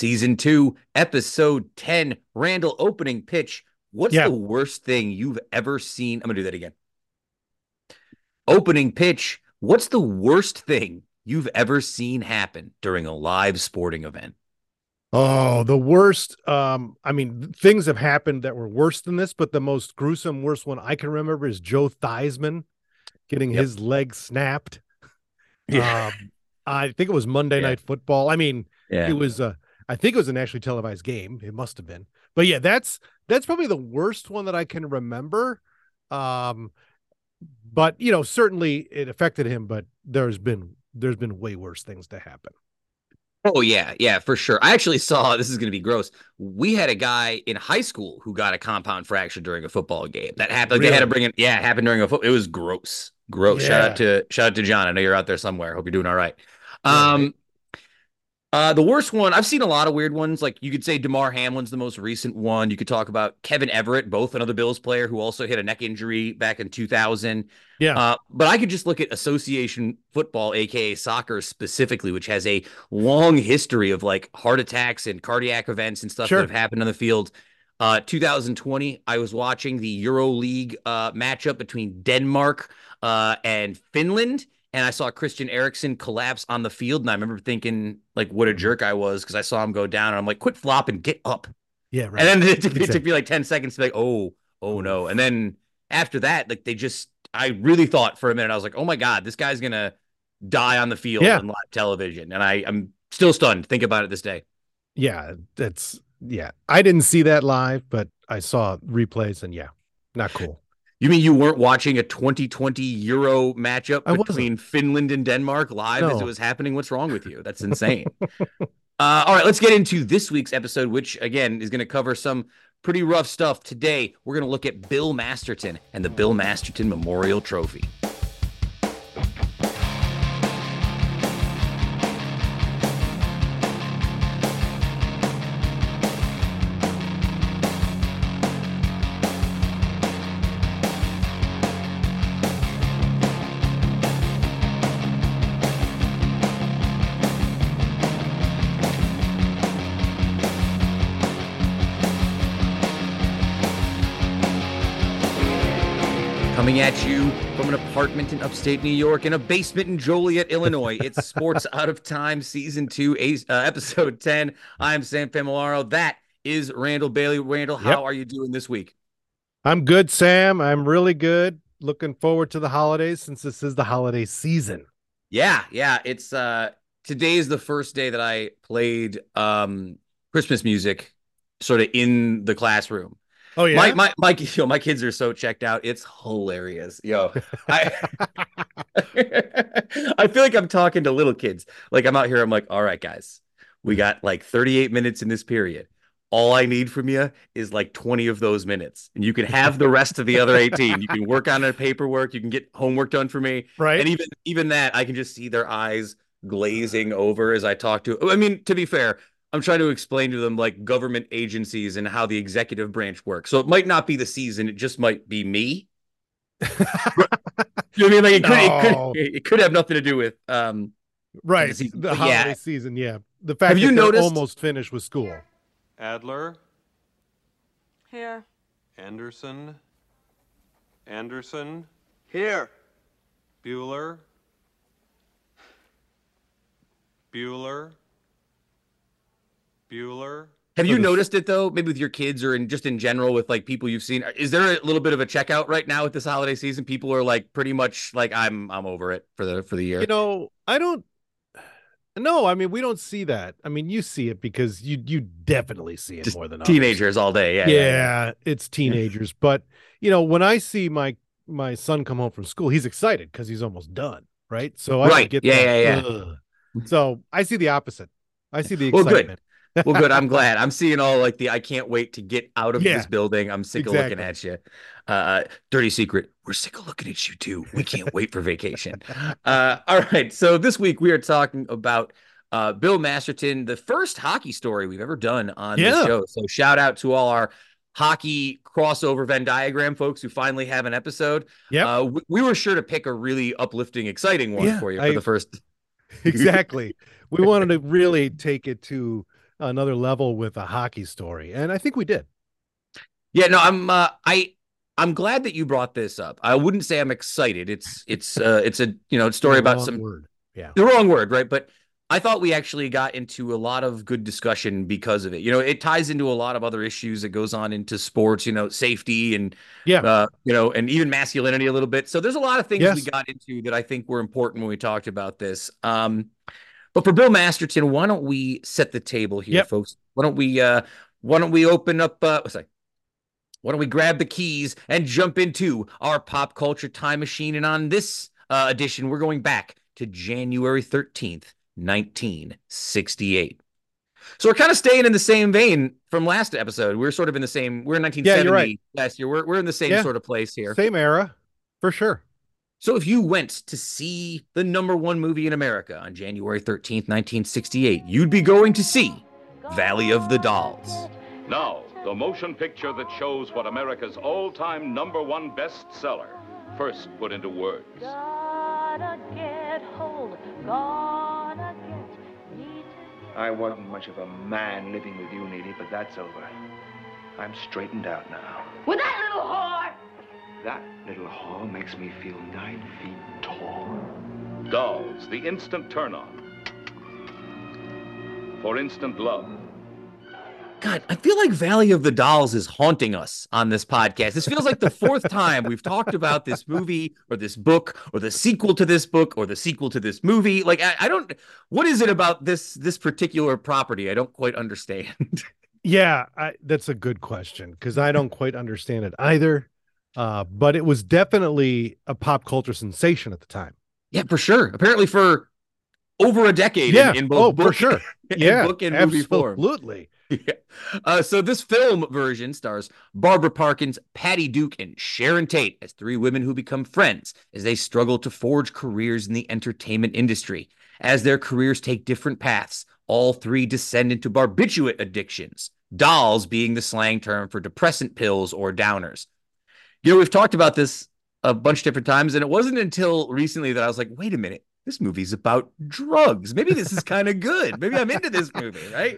Season 2, Episode 10, Randall opening pitch. What's Yeah. the worst thing you've ever seen? I'm going to do that again. Opening pitch. What's the worst thing you've ever seen happen during a live sporting event? Oh, the worst. I mean, things have happened that were worse than this, but the most gruesome, worst one I can remember is Joe Theismann getting Yep. his leg snapped. Yeah. I think it was Monday Yeah. Night Football. I mean, it Yeah. was I think it was a nationally televised game. It must have been. But yeah, that's probably the worst one that I can remember. Um, but certainly it affected him, but there's been way worse things to happen. Oh yeah, yeah, for sure. I actually saw this is going to be gross. We had a guy in high school who got a compound fracture during a football game. That happened. Like they had to Really? bring it. Yeah, it happened during a foot. It was gross. Gross. Yeah. Shout out to John. I know you're out there somewhere. Hope you're doing all right. Yeah, right. Um, the worst one, I've seen a lot of weird ones. Like you could say DeMar Hamlin's the most recent one. You could talk about Kevin Everett, both another Bills player who also hit a neck injury back in 2000. Yeah. But I could just look at association football, aka soccer specifically, which has a long history of like heart attacks and cardiac events and stuff that have Sure. happened on the field. 2020, I was watching the Euro League matchup between Denmark and Finland, and I saw Christian Eriksen collapse on the field. And I remember thinking, like, what a Mhm. jerk I was because I saw him go down. And I'm like, quit flopping, get up. Yeah, And right. then it took me Exactly. like 10 seconds to be like, oh no. And Oof. then after that, like, I really thought for a minute, I was like, oh my God, this guy's going to die on the field Yeah. on live television. And I'm still stunned. Think about it this day. Yeah. Yeah. I didn't see that live, but I saw replays and yeah, not cool. You mean you weren't watching a 2020 Euro matchup I wasn't. between Finland and Denmark live as it No. was happening? What's wrong with you? That's insane. All right, let's get into this week's episode, which again is going to cover some pretty rough stuff. Today, we're going to look at Bill Masterton and the Bill Masterton Memorial Trophy. Coming at you from an apartment in upstate New York and a basement in Joliet, Illinois. It's Sports Out of Time, Season 2, Episode 10. I'm Sam Familaro. That is Randall Bailey. Randall, Yep. how are you doing this week? I'm good, Sam. I'm really good. Looking forward to the holidays since this is the holiday season. Yeah, yeah. It's today is the first day that I played Christmas music sort of in the classroom. Oh My yeah? my my my kids are so checked out. It's hilarious. I I feel like I'm talking to little kids. Like I'm out here, I'm like, all right, guys, we got like 38 minutes in this period. All I need from you is like 20 of those minutes. And you can have the rest of the other 18. You can work on their paperwork, you can get homework done for me. And Right? even that, I can just see their eyes glazing over as I talk to. I mean, to be fair, I'm trying to explain to them like government agencies and how the executive branch works. So it might not be the season, it just might be me. You know what I mean? Like No. it could have nothing to do with the Right. season. The But holiday yeah, season, yeah. The have fact you that they're noticed? almost finished with school. Adler, Here. Anderson, Anderson, Here. Bueller, Bueller, Bueller. Have So you the noticed it though? Maybe with your kids or in just in general with like people you've seen. Is there a little bit of a checkout right now with this holiday season? People are like pretty much like I'm over it for the year. I don't no, I mean we don't see that. I mean you see it because you definitely see it Just more than others. teenagers all day. Yeah, it's Yeah. teenagers, but when I see my son come home from school, he's excited because he's almost done, right? So I don't Right. get Yeah, that. yeah, yeah. "Ugh." So I see the opposite. I see the Well, good. excitement. Well, good. I'm glad. I'm seeing all like the I can't wait to get out of this Yeah, building. I'm sick of looking exactly. at you. Dirty secret. We're sick of looking at you too. We can't wait for vacation. All right. So this week we are talking about Bill Masterton, the first hockey story we've ever done on this Yeah. show. So shout out to all our hockey crossover Venn diagram folks who finally have an episode. Yep. We were sure to pick a really uplifting, exciting one Yeah. for you for I the first. exactly. We wanted to really take it to another level with a hockey story, and I think we did. Yeah, no, I'm glad that you brought this up. I wouldn't say I'm excited. It's a story about Wrong some word. Yeah. the wrong word, right? But I thought we actually got into a lot of good discussion because of it. It ties into a lot of other issues that goes on into sports, safety and Yeah. and even masculinity a little bit. So there's a lot of things we Yes. got into that I think were important when we talked about this. But for Bill Masterton, why don't we set the table here, Yep. folks? Why don't we open up why don't we grab the keys and jump into our pop culture time machine? And on this edition, we're going back to January 13th, 1968. So we're kind of staying in the same vein from last episode. We're sort of in the same, we're in 1970 you're right. last year. We're in the same sort of place here. Same era, for sure. So if you went to see the #1 movie in America on January 13th, 1968, you'd be going to see Valley of the Dolls. Now, the motion picture that shows what America's all-time #1 bestseller first put into words. Gotta get hold, gotta get, need to I wasn't much of a man living with you, Neely, but that's over. I'm straightened out now. With that little whore! That little hall makes me feel 9 feet tall. Dolls, the instant turn-on. For instant love. God, I feel like Valley of the Dolls is haunting us on this podcast. This feels like the fourth time we've talked about this movie or this book or the sequel to this book or the sequel to this movie. Like, I don't, what is it about this particular property? I don't quite understand. Yeah, that's a good question because I don't quite understand it either. But it was definitely a pop culture sensation at the time. Yeah, for sure. Apparently for over a decade in both book, for sure. Yeah, book and movie form. Absolutely. Yeah. So this film version stars Barbara Parkins, Patty Duke, and Sharon Tate as 3 women who become friends as they struggle to forge careers in the entertainment industry. As their careers take different paths, all 3 descend into barbiturate addictions, dolls being the slang term for depressant pills or downers. We've talked about this a bunch of different times, and it wasn't until recently that I was like, wait a minute, this movie's about drugs. Maybe this is kind of good. Maybe I'm into this movie, right?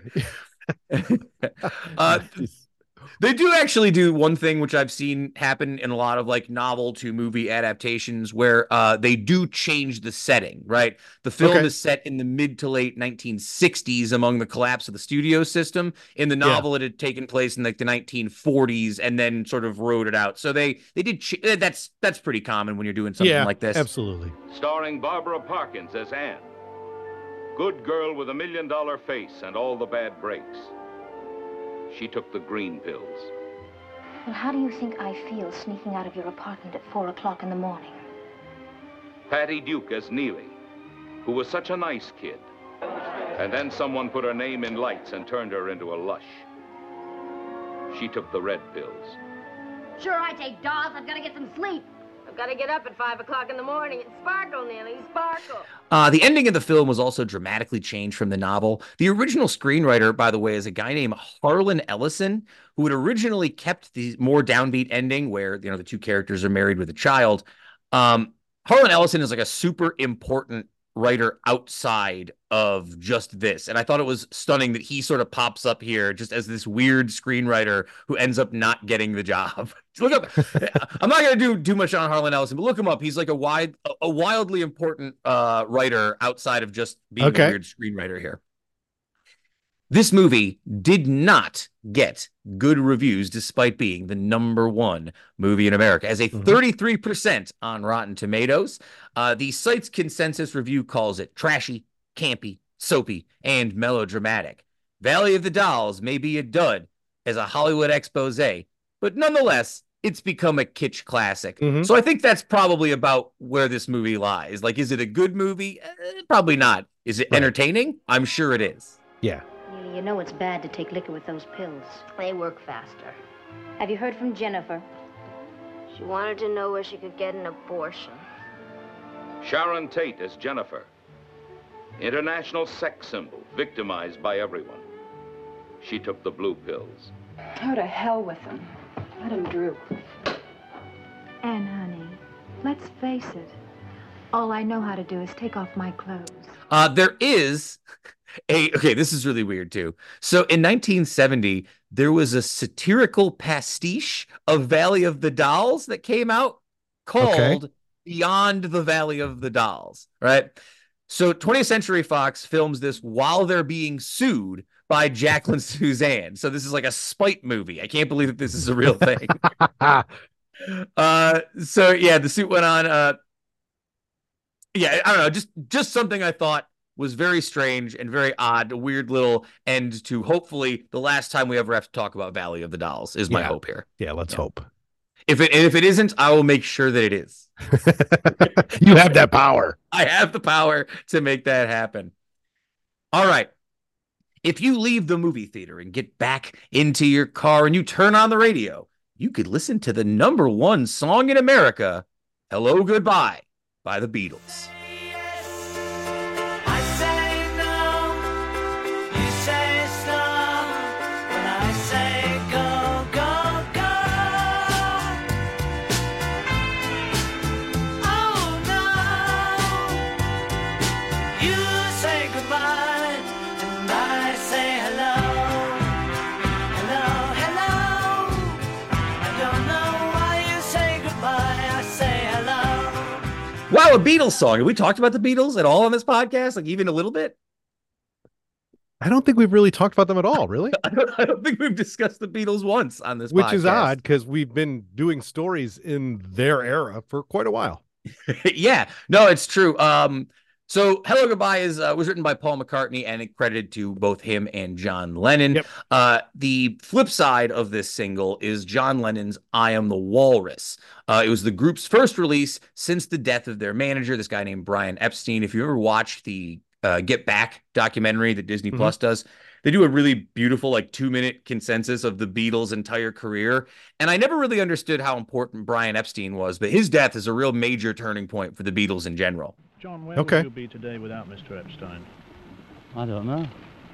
They do actually do one thing which I've seen happen in a lot of like novel to movie adaptations where they do change the setting, right? The film is set in the mid to late 1960s among the collapse of the studio system. In the novel, it had taken place in like the 1940s and then sort of wrote it out. So they did. That's pretty common when you're doing something like this. Absolutely. Starring Barbara Parkins as Anne. Good girl with $1 million face and all the bad breaks. She took the green pills. Well, how do you think I feel sneaking out of your apartment at 4 o'clock in the morning? Patty Duke as Neely, who was such a nice kid. And then someone put her name in lights and turned her into a lush. She took the red pills. Sure, I take dolls. I've got to get some sleep. I've got to get up at 5 o'clock in the morning and sparkle, Neely, sparkle. The ending of the film was also dramatically changed from the novel. The original screenwriter, by the way, is a guy named Harlan Ellison, who had originally kept the more downbeat ending where, the 2 characters are married with a child. Harlan Ellison is like a super important writer outside of just this. And I thought it was stunning that he sort of pops up here just as this weird screenwriter who ends up not getting the job. Look up. I'm not going to do too much on Harlan Ellison, but look him up. He's like a wildly important writer outside of just being a weird screenwriter here. This movie did not get good reviews despite being the #1 movie in America, as a 33% on Rotten Tomatoes. The site's consensus review calls it trashy, campy, soapy, and melodramatic. Valley of the Dolls may be a dud as a Hollywood expose, but nonetheless, it's become a kitsch classic. So I think that's probably about where this movie lies. Like, is it a good movie? Probably not. Is it entertaining? I'm sure it is. Yeah. You know it's bad to take liquor with those pills. They work faster. Have you heard from Jennifer? She wanted to know where she could get an abortion. Sharon Tate as Jennifer. International sex symbol, victimized by everyone. She took the blue pills. Oh, to hell with them. Let him droop. Anne, honey, let's face it. All I know how to do is take off my clothes. There is Okay, this is really weird too. So in 1970, there was a satirical pastiche of Valley of the Dolls that came out called Beyond the Valley of the Dolls, right? So 20th Century Fox films this while they're being sued by Jacqueline Suzanne. So this is like a spite movie. I can't believe that this is a real thing. So yeah, the suit went on. Yeah, I don't know, just something I thought was very strange and very odd, a weird little end to hopefully the last time we ever have to talk about Valley of the Dolls is my hope here. Yeah, let's hope. If it isn't, I will make sure that it is. You have that power. I have the power to make that happen. All right. If you leave the movie theater and get back into your car and you turn on the radio, you could listen to the #1 song in America, Hello Goodbye by the Beatles. Wow, a Beatles song. Have we talked about the Beatles at all on this podcast? Like even a little bit? I don't think we've really talked about them at all, really. I don't think we've discussed the Beatles once on this podcast. Which is odd because we've been doing stories in their era for quite a while. Yeah, no, it's true. So Hello Goodbye was written by Paul McCartney and credited to both him and John Lennon. Yep. The flip side of this single is John Lennon's I Am the Walrus. It was the group's first release since the death of their manager, this guy named Brian Epstein. If you ever watched the Get Back documentary that Disney Plus does, they do a really beautiful, like 2-minute consensus of the Beatles' entire career. And I never really understood how important Brian Epstein was, but his death is a real major turning point for the Beatles in general. John, where will you be today without Mr. Epstein? I don't know.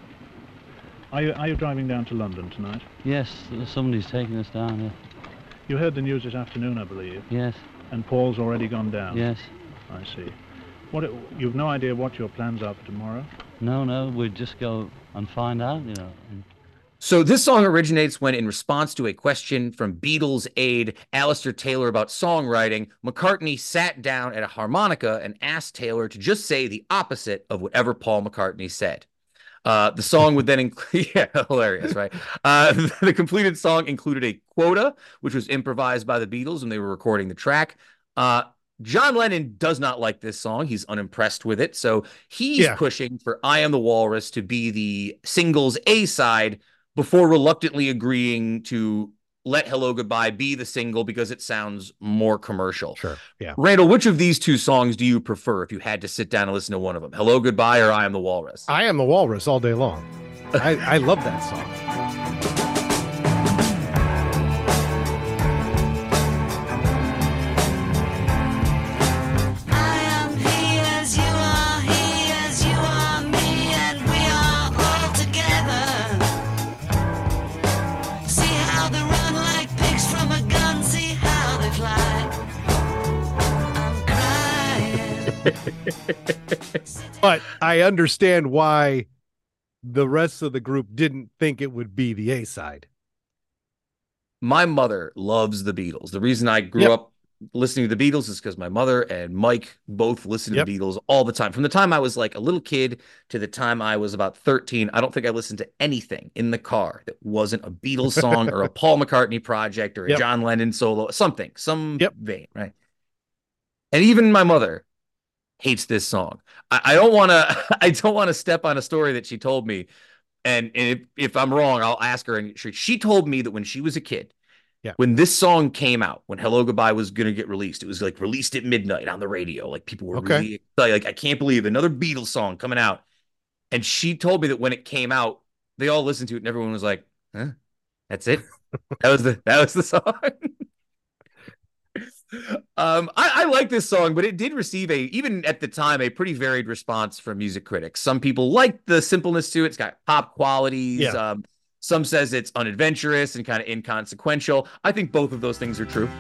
Are you driving down to London tonight? Yes, somebody's taking us down here. You heard the news this afternoon, I believe. Yes. And Paul's already gone down? Yes. I see. You've no idea what your plans are for tomorrow? No, we'd just go and find out, you know. So this song originates when, in response to a question from Beatles aide Alistair Taylor about songwriting, McCartney sat down at a harmonica and asked Taylor to just say the opposite of whatever Paul McCartney said. The song would then include, hilarious, right? The completed song included a quota, which was improvised by the Beatles when they were recording the track. John Lennon does not like this song. He's unimpressed with it. So he's pushing for I Am the Walrus to be the single's A-side before reluctantly agreeing to let Hello Goodbye be the single because it sounds more commercial. Sure, yeah. Randall, which of these two songs do you prefer if you had to sit down and listen to one of them? Hello Goodbye or I Am the Walrus? I Am the Walrus all day long. I love that song. But I understand why the rest of the group didn't think it would be the A-side. My mother loves the Beatles. The reason I grew up listening to the Beatles is because my mother and Mike both listened to the Beatles all the time. From the time I was like a little kid to the time I was about 13, I don't think I listened to anything in the car that wasn't a Beatles song or a Paul McCartney project or a John Lennon solo, some vein, right? And even my mother hates this song. I don't want to step on a story that she told me. And if I'm wrong, I'll ask her. And she told me that when she was a kid, when this song came out, when Hello Goodbye was going to get released, it was like released at midnight on the radio. Like people were really excited. Like, I can't believe another Beatles song coming out. And she told me that when it came out, they all listened to it and everyone was like, huh? That's it? That was the song. I like this song, but it did receive even at the time, a pretty varied response from music critics. Some people liked the simpleness to it. It's got pop qualities. Some says it's unadventurous and kind of inconsequential. I think both of those things are true.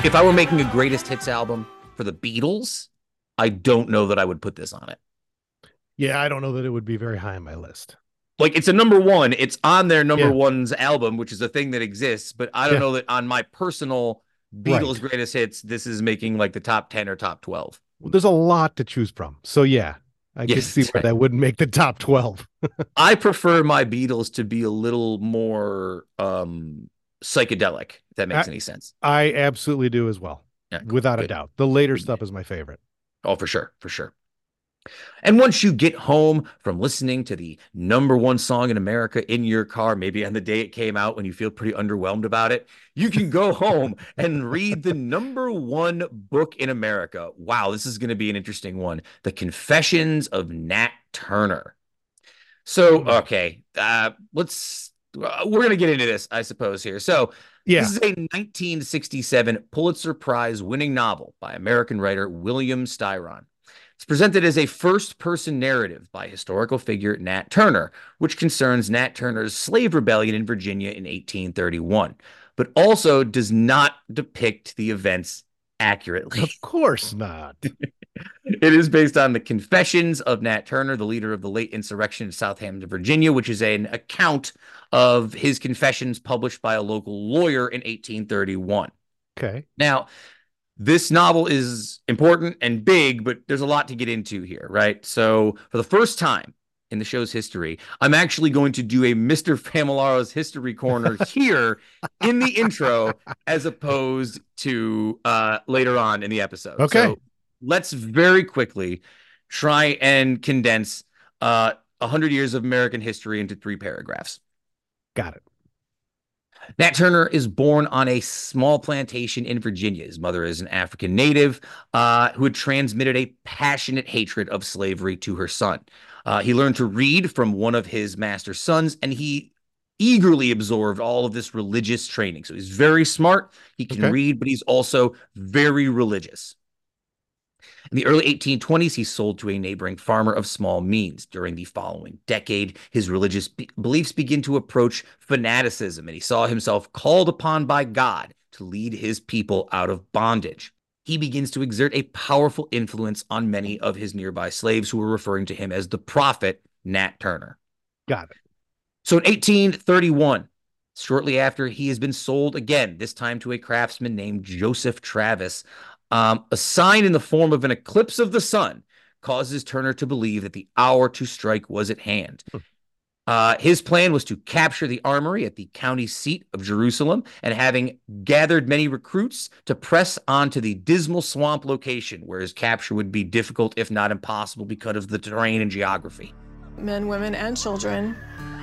If I were making a greatest hits album for the Beatles, I don't know that I would put this on it. Yeah, I don't know that it would be very high on my list. Like, it's a number one. It's on their number one's album, which is a thing that exists. But I don't know that on my personal Beatles greatest hits, this is making like the top 10 or top 12. Well, there's a lot to choose from. So yeah, I can see where that wouldn't make the top 12. I prefer my Beatles to be a little more psychedelic, if that makes any sense. I absolutely do as well. Yeah, without a doubt. The later stuff is my favorite. Oh, for sure. For sure. And once you get home from listening to the number one song in America in your car, maybe on the day it came out when you feel pretty underwhelmed about it, you can go home and read the number one book in America. Wow, this is going to be an interesting one. The Confessions of Nat Turner. So, okay, we're going to get into this, I suppose, here. So, this is a 1967 Pulitzer Prize winning novel by American writer William Styron. It's presented as a first-person narrative by historical figure Nat Turner, which concerns Nat Turner's slave rebellion in Virginia in 1831, but also does not depict the events accurately. Of course not. It is based on the Confessions of Nat Turner, the leader of the late insurrection in Southampton, Virginia, which is an account of his confessions published by a local lawyer in 1831. Okay. Now, this novel is important and big, but there's a lot to get into here, right? So for the first time in the show's history, I'm actually going to do a Mr. Familaro's History Corner here in the intro, as opposed to later on in the episode. Okay. So let's very quickly try and condense 100 years of American history into 3 paragraphs. Got it. Nat Turner is born on a small plantation in Virginia. His mother is an African native who had transmitted a passionate hatred of slavery to her son. He learned to read from one of his master's sons, and he eagerly absorbed all of this religious training. So he's very smart. He can read, but he's also very religious. In the early 1820s, he sold to a neighboring farmer of small means. During the following decade, his religious beliefs begin to approach fanaticism, and he saw himself called upon by God to lead his people out of bondage. He begins to exert a powerful influence on many of his nearby slaves, who were referring to him as the prophet Nat Turner. Got it. So in 1831, shortly after he has been sold again, this time to a craftsman named Joseph Travis, a sign in the form of an eclipse of the sun causes Turner to believe that the hour to strike was at hand. His plan was to capture the armory at the county seat of Jerusalem, and having gathered many recruits, to press on to the Dismal Swamp location, where his capture would be difficult, if not impossible, because of the terrain and geography. Men, women, and children.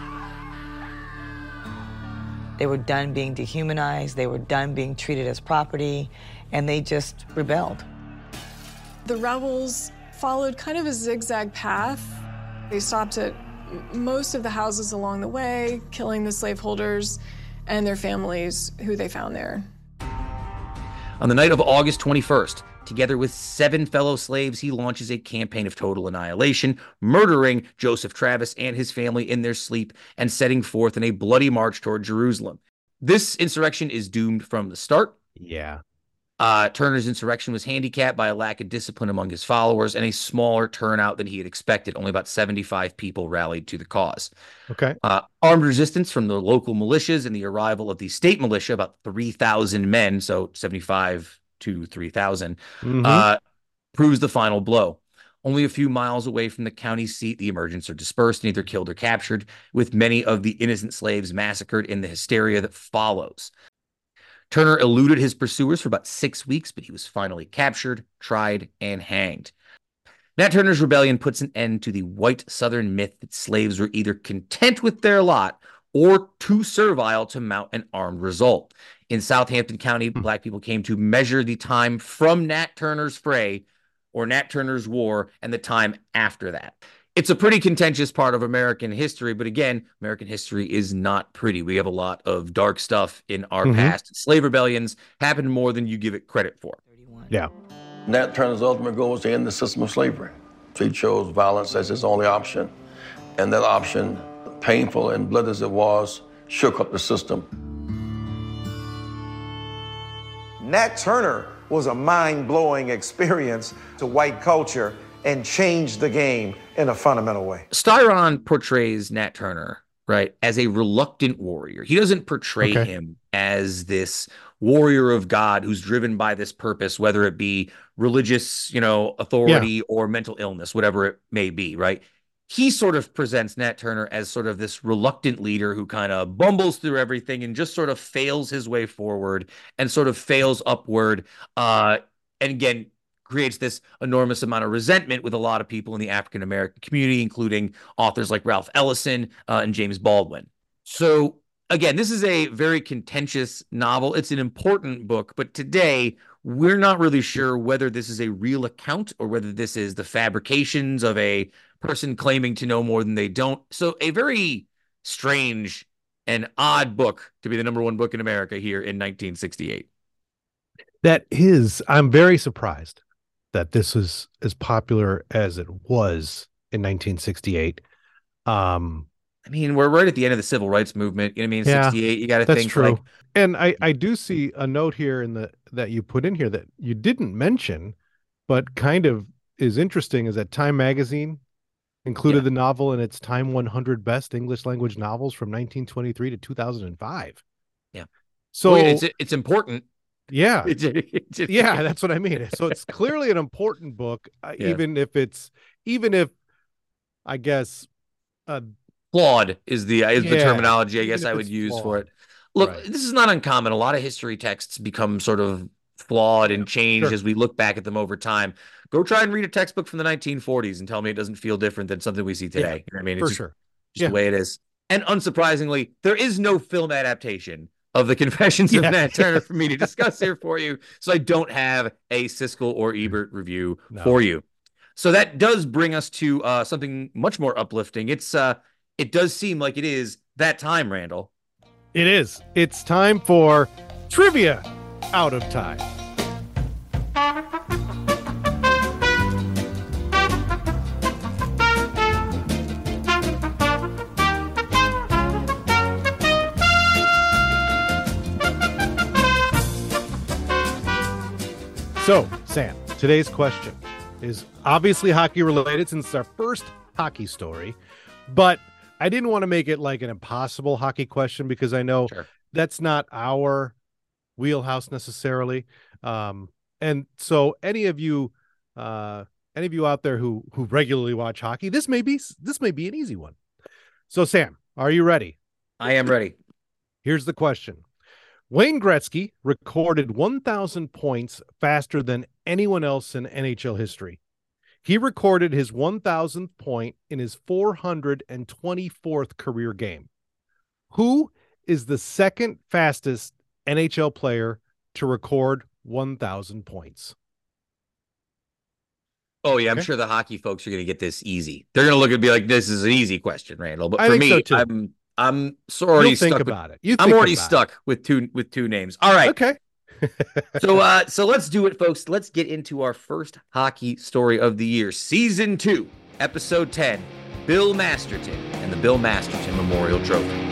They were done being dehumanized. They were done being treated as property, and they just rebelled. The rebels followed kind of a zigzag path. They stopped at most of the houses along the way, killing the slaveholders and their families who they found there. On the night of August 21st, together with 7 fellow slaves, he launches a campaign of total annihilation, murdering Joseph Travis and his family in their sleep and setting forth in a bloody march toward Jerusalem. This insurrection is doomed from the start. Yeah. Turner's insurrection was handicapped by a lack of discipline among his followers and a smaller turnout than he had expected. Only about 75 people rallied to the cause. Okay. Armed resistance from the local militias and the arrival of the state militia, about 3,000 men, so 75 to 3,000, proves the final blow. Only a few miles away from the county seat, the insurgents are dispersed and either killed or captured, with many of the innocent slaves massacred in the hysteria that follows. Turner eluded his pursuers for about 6 weeks, but he was finally captured, tried, and hanged. Nat Turner's rebellion puts an end to the white Southern myth that slaves were either content with their lot or too servile to mount an armed revolt. In Southampton County, Black people came to measure the time from Nat Turner's fray, or Nat Turner's war, and the time after that. It's a pretty contentious part of American history, but again, American history is not pretty. We have a lot of dark stuff in our past. Slave rebellions happen more than you give it credit for. Yeah. Nat Turner's ultimate goal was to end the system of slavery. So he chose violence as his only option. And that option, painful and bloody as it was, shook up the system. Nat Turner was a mind-blowing experience to white culture and changed the game in a fundamental way. Styron portrays Nat Turner, right, as a reluctant warrior. He doesn't portray him as this warrior of God who's driven by this purpose, whether it be religious, authority or mental illness, whatever it may be, right? He sort of presents Nat Turner as sort of this reluctant leader who kind of bumbles through everything and just sort of fails his way forward and sort of fails upward. And again, creates this enormous amount of resentment with a lot of people in the African-American community, including authors like Ralph Ellison and James Baldwin. So again, this is a very contentious novel. It's an important book, but today we're not really sure whether this is a real account or whether this is the fabrications of a person claiming to know more than they don't. So a very strange and odd book to be the number one book in America here in 1968. I'm very surprised that this is as popular as it was in 1968. I mean, we're right at the end of the civil rights movement. You know what I mean? 68, you got to think true. like. And I do see a note here that you put in here that you didn't mention, but kind of is interesting, is that Time Magazine included the novel in its Time 100 Best English Language Novels from 1923 to 2005. Yeah. So it's important. Yeah. Yeah, that's what I mean. So it's clearly an important book, even if I guess flawed is the terminology I guess I would use for it. Look, this is not uncommon. A lot of history texts become sort of flawed and changed as we look back at them over time. Go try and read a textbook from the 1940s and tell me it doesn't feel different than something we see today. You know what I mean? It's just the way it is. And unsurprisingly, there is no film adaptation of the Confessions of Nat Turner for me to discuss here for you. So I don't have a Siskel or Ebert review for you. So that does bring us to something much more uplifting. It does seem like it is that time, Randall. It is. It's time for Trivia Out of Time. So, Sam, today's question is obviously hockey related since it's our first hockey story, but I didn't want to make it like an impossible hockey question because I know that's not our wheelhouse necessarily. And so any of you out there who regularly watch hockey, this may be an easy one. So Sam, are you ready? I am ready. Here's the question. Wayne Gretzky recorded 1,000 points faster than anyone else in NHL history. He recorded his 1,000th point in his 424th career game. Who is the second fastest NHL player to record 1,000 points? Oh, yeah, I'm sure the hockey folks are going to get this easy. They're going to look and be like, this is an easy question, Randall. But for me, I'm already stuck about it. I'm already stuck with two names. All right. Okay. So let's do it, folks. Let's get into our first hockey story of the year. Season 2, Episode 10, Bill Masterton and the Bill Masterton Memorial Trophy.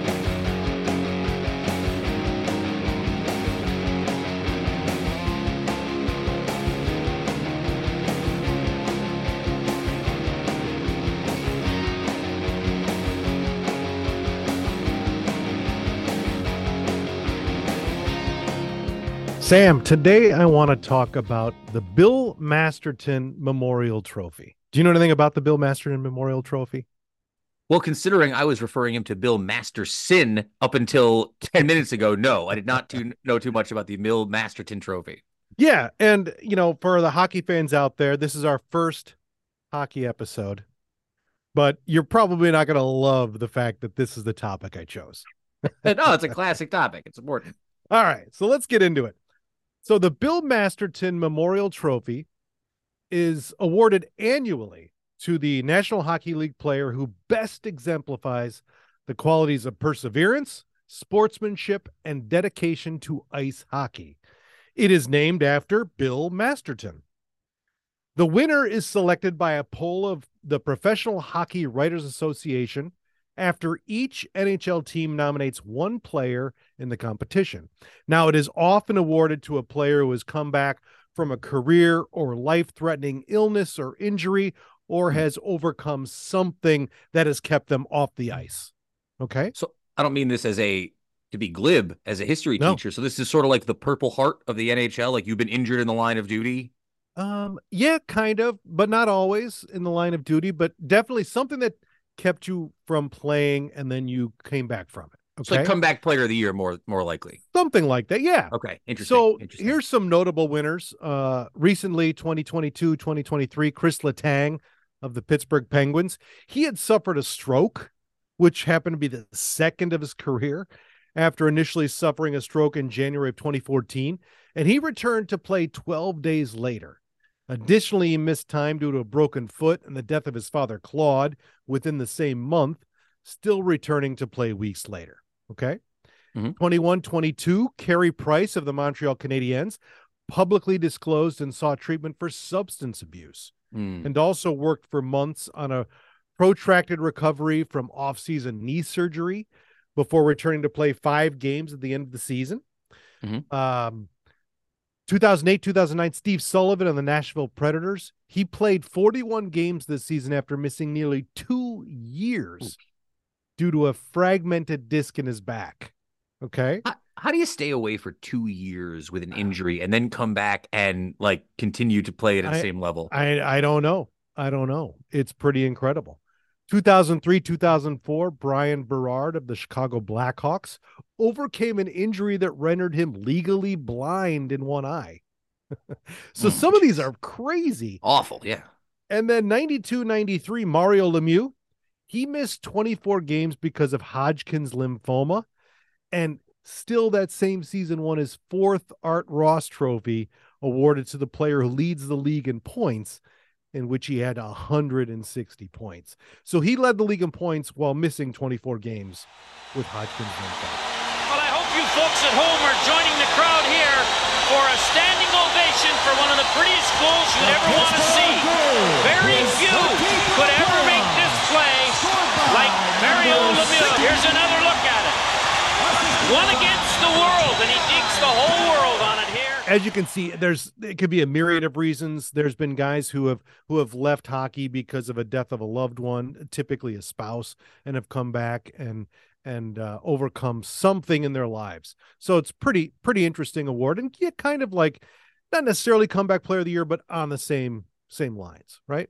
Sam, today I want to talk about the Bill Masterton Memorial Trophy. Do you know anything about the Bill Masterton Memorial Trophy? Well, considering I was referring him to Bill Masterson up until 10 minutes ago, no, I did not know too much about the Bill Masterton Trophy. Yeah, and, for the hockey fans out there, this is our first hockey episode, but you're probably not going to love the fact that this is the topic I chose. No, it's a classic topic. It's important. All right, so let's get into it. So the Bill Masterton Memorial Trophy is awarded annually to the National Hockey League player who best exemplifies the qualities of perseverance, sportsmanship, and dedication to ice hockey. It is named after Bill Masterton. The winner is selected by a poll of the Professional Hockey Writers Association after each NHL team nominates one player in the competition. Now, it is often awarded to a player who has come back from a career or life-threatening illness or injury, or has overcome something that has kept them off the ice. Okay? So I don't mean this to be glib as a history teacher. So this is sort of like the Purple Heart of the NHL. Like you've been injured in the line of duty. Yeah, kind of, but not always in the line of duty, but definitely something that kept you from playing and then you came back from it. Okay. It's like comeback player of the year, more likely. Something like that. Yeah. Okay. Interesting. So here's some notable winners. Recently, 2022, 2023, Chris Letang of the Pittsburgh Penguins. He had suffered a stroke, which happened to be the second of his career after initially suffering a stroke in January of 2014. And he returned to play 12 days later. Additionally, he missed time due to a broken foot and the death of his father, Claude, within the same month, still returning to play weeks later. Okay. 21-22, Carey Price of the Montreal Canadiens publicly disclosed and sought treatment for substance abuse and also worked for months on a protracted recovery from off-season knee surgery before returning to play 5 games at the end of the season. 2008-2009, Steve Sullivan of the Nashville Predators. He played 41 games this season after missing nearly 2 years due to a fragmented disc in his back. Okay. How do you stay away for 2 years with an injury and then come back and like continue to play at the same level? I don't know. I don't know. It's pretty incredible. 2003-2004, Brian Berard of the Chicago Blackhawks overcame an injury that rendered him legally blind in one eye. So some of these are crazy. Awful, yeah. And then 92-93, Mario Lemieux, he missed 24 games because of Hodgkin's lymphoma, and still that same season won his 4th Art Ross Trophy, awarded to the player who leads the league in points, in which he had 160 points. So he led the league in points while missing 24 games with Hodgkin's lymphoma. Well, I hope you folks at home are joining the crowd here for a standing ovation for one of the prettiest goals you'd ever want to see. Very few could ever make this play like Mario Lemieux. Here's another look at it. One against the world, and he digs the whole world on it here. As you can see, it could be a myriad of reasons. There's been guys who have left hockey because of a death of a loved one, typically a spouse, and have come back and overcome something in their lives. So it's pretty interesting award, and yeah, kind of like not necessarily comeback player of the year, but on the same lines, right?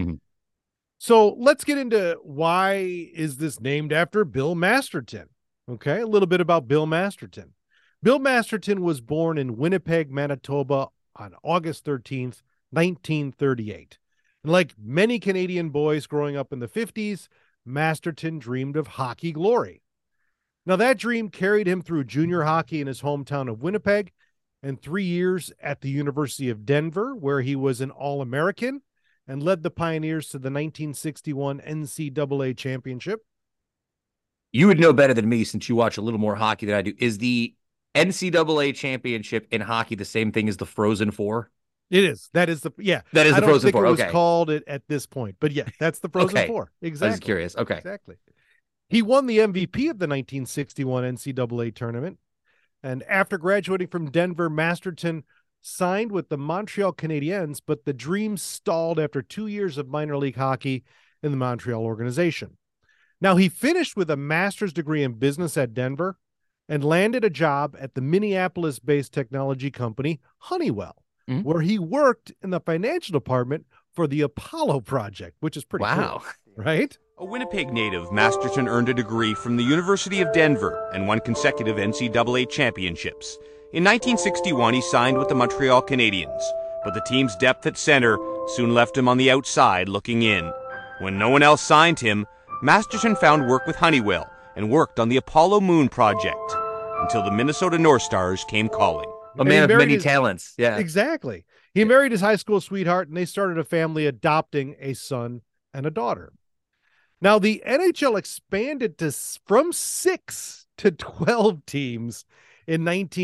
So let's get into why is this named after Bill Masterton. Okay, a little bit about Bill Masterton. Bill Masterton was born in Winnipeg, Manitoba on August 13th, 1938. And like many Canadian boys growing up in the 50s, Masterton dreamed of hockey glory. Now that dream carried him through junior hockey in his hometown of Winnipeg and 3 years at the University of Denver, where he was an All-American and led the Pioneers to the 1961 NCAA championship. You would know better than me since you watch a little more hockey than I do. Is the NCAA championship in hockey the same thing as the Frozen Four? It is. That is the Frozen Four. I don't think it was called it at this point, but yeah, that's the Frozen Four. Exactly. I was curious. Okay. Exactly. He won the MVP of the 1961 NCAA tournament. And after graduating from Denver, Masterton signed with the Montreal Canadiens, but the dream stalled after 2 years of minor league hockey in the Montreal organization. Now, he finished with a master's degree in business at Denver and landed a job at the Minneapolis-based technology company Honeywell, where he worked in the financial department for the Apollo project, which is pretty cool, right? A Winnipeg native, Masterton earned a degree from the University of Denver and won consecutive NCAA championships. In 1961, he signed with the Montreal Canadiens, but the team's depth at center soon left him on the outside looking in. When no one else signed him, Masterton found work with Honeywell and worked on the Apollo Moon project until the Minnesota North Stars came calling. A man of many talents. Yeah, exactly. He married his high school sweetheart, and they started a family, adopting a son and a daughter. Now, the NHL expanded from 6 to 12 teams in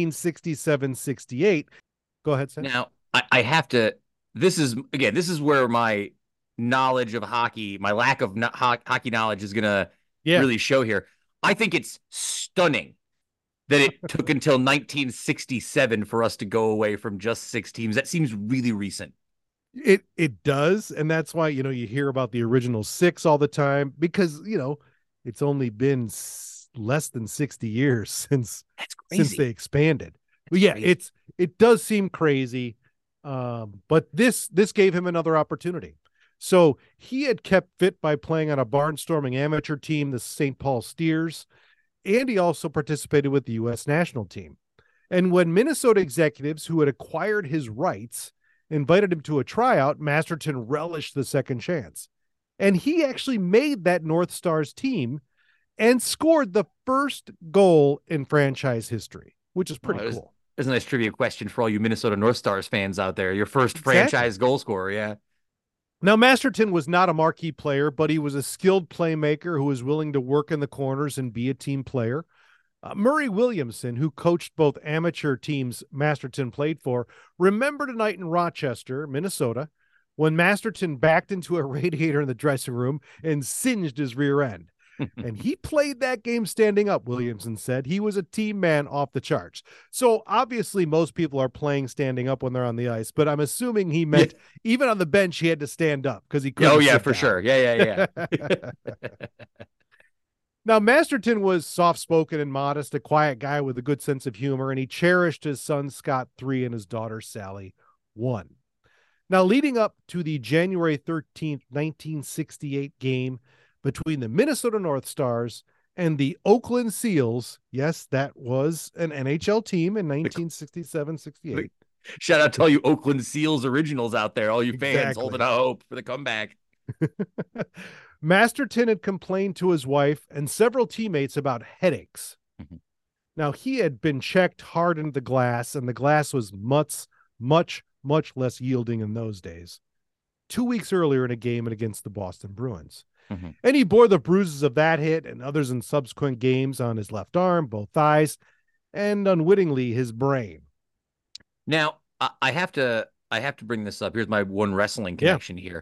1967-68. Go ahead, Sam. Now, I have to. This is where my knowledge of hockey, my lack of hockey knowledge, is gonna really show here. I think it's stunning that it took until 1967 for us to go away from just 6 teams. That seems really recent. It does, and that's why, you hear about the original 6 all the time, because, it's only been less than 60 years since they expanded. But yeah, it does seem crazy. But this gave him another opportunity. So he had kept fit by playing on a barnstorming amateur team, the St. Paul Steers, and he also participated with the U.S. national team. And when Minnesota executives who had acquired his rights invited him to a tryout, Masterton relished the second chance. And he actually made that North Stars team and scored the first goal in franchise history, which is pretty cool. There's a nice trivia question for all you Minnesota North Stars fans out there. Your first franchise goal scorer, yeah. Now, Masterton was not a marquee player, but he was a skilled playmaker who was willing to work in the corners and be a team player. Murray Williamson, who coached both amateur teams Masterton played for, remembered a night in Rochester, Minnesota, when Masterton backed into a radiator in the dressing room and singed his rear end. And he played that game standing up, Williamson said. He was a team man off the charts. So obviously most people are playing standing up when they're on the ice, but I'm assuming he meant even on the bench he had to stand up because he couldn't. Oh, yeah, for sure. Yeah. Now, Masterton was soft-spoken and modest, a quiet guy with a good sense of humor, and he cherished his son Scott 3 and his daughter Sally 1. Now, leading up to the January 13th, 1968 game between the Minnesota North Stars and the Oakland Seals. Yes, that was an NHL team in 1967-68. Shout out to all you Oakland Seals originals out there, all you fans holding out hope for the comeback. Masterton had complained to his wife and several teammates about headaches. Now, he had been checked hard into the glass, and the glass was much less yielding in those days. 2 weeks earlier in a game against the Boston Bruins. And he bore the bruises of that hit and others in subsequent games on his left arm, both thighs, and unwittingly his brain. Now, I have to bring this up. Here's my one wrestling connection here.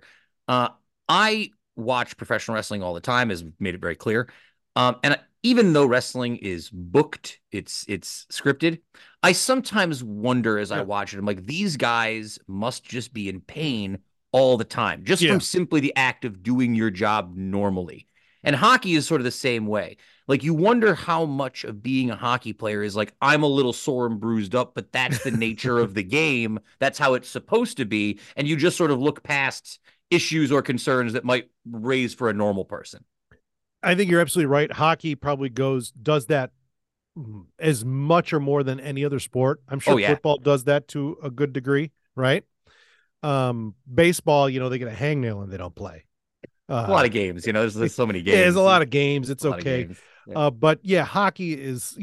I watch professional wrestling all the time, as we've made it very clear. And even though wrestling is booked, it's scripted, I sometimes wonder as I watch it, I'm like, these guys must just be in pain all the time, just from simply the act of doing your job normally. And hockey is sort of the same way. Like, you wonder how much of being a hockey player is like, I'm a little sore and bruised up, but that's the nature of the game. That's how it's supposed to be. And you just sort of look past issues or concerns that might raise for a normal person. I think you're absolutely right. Hockey probably does that as much or more than any other sport. I'm sure football does that to a good degree, right? Baseball, they get a hangnail and they don't play. A lot of games, there's so many games. There's a lot of games. It's okay. But yeah, hockey is,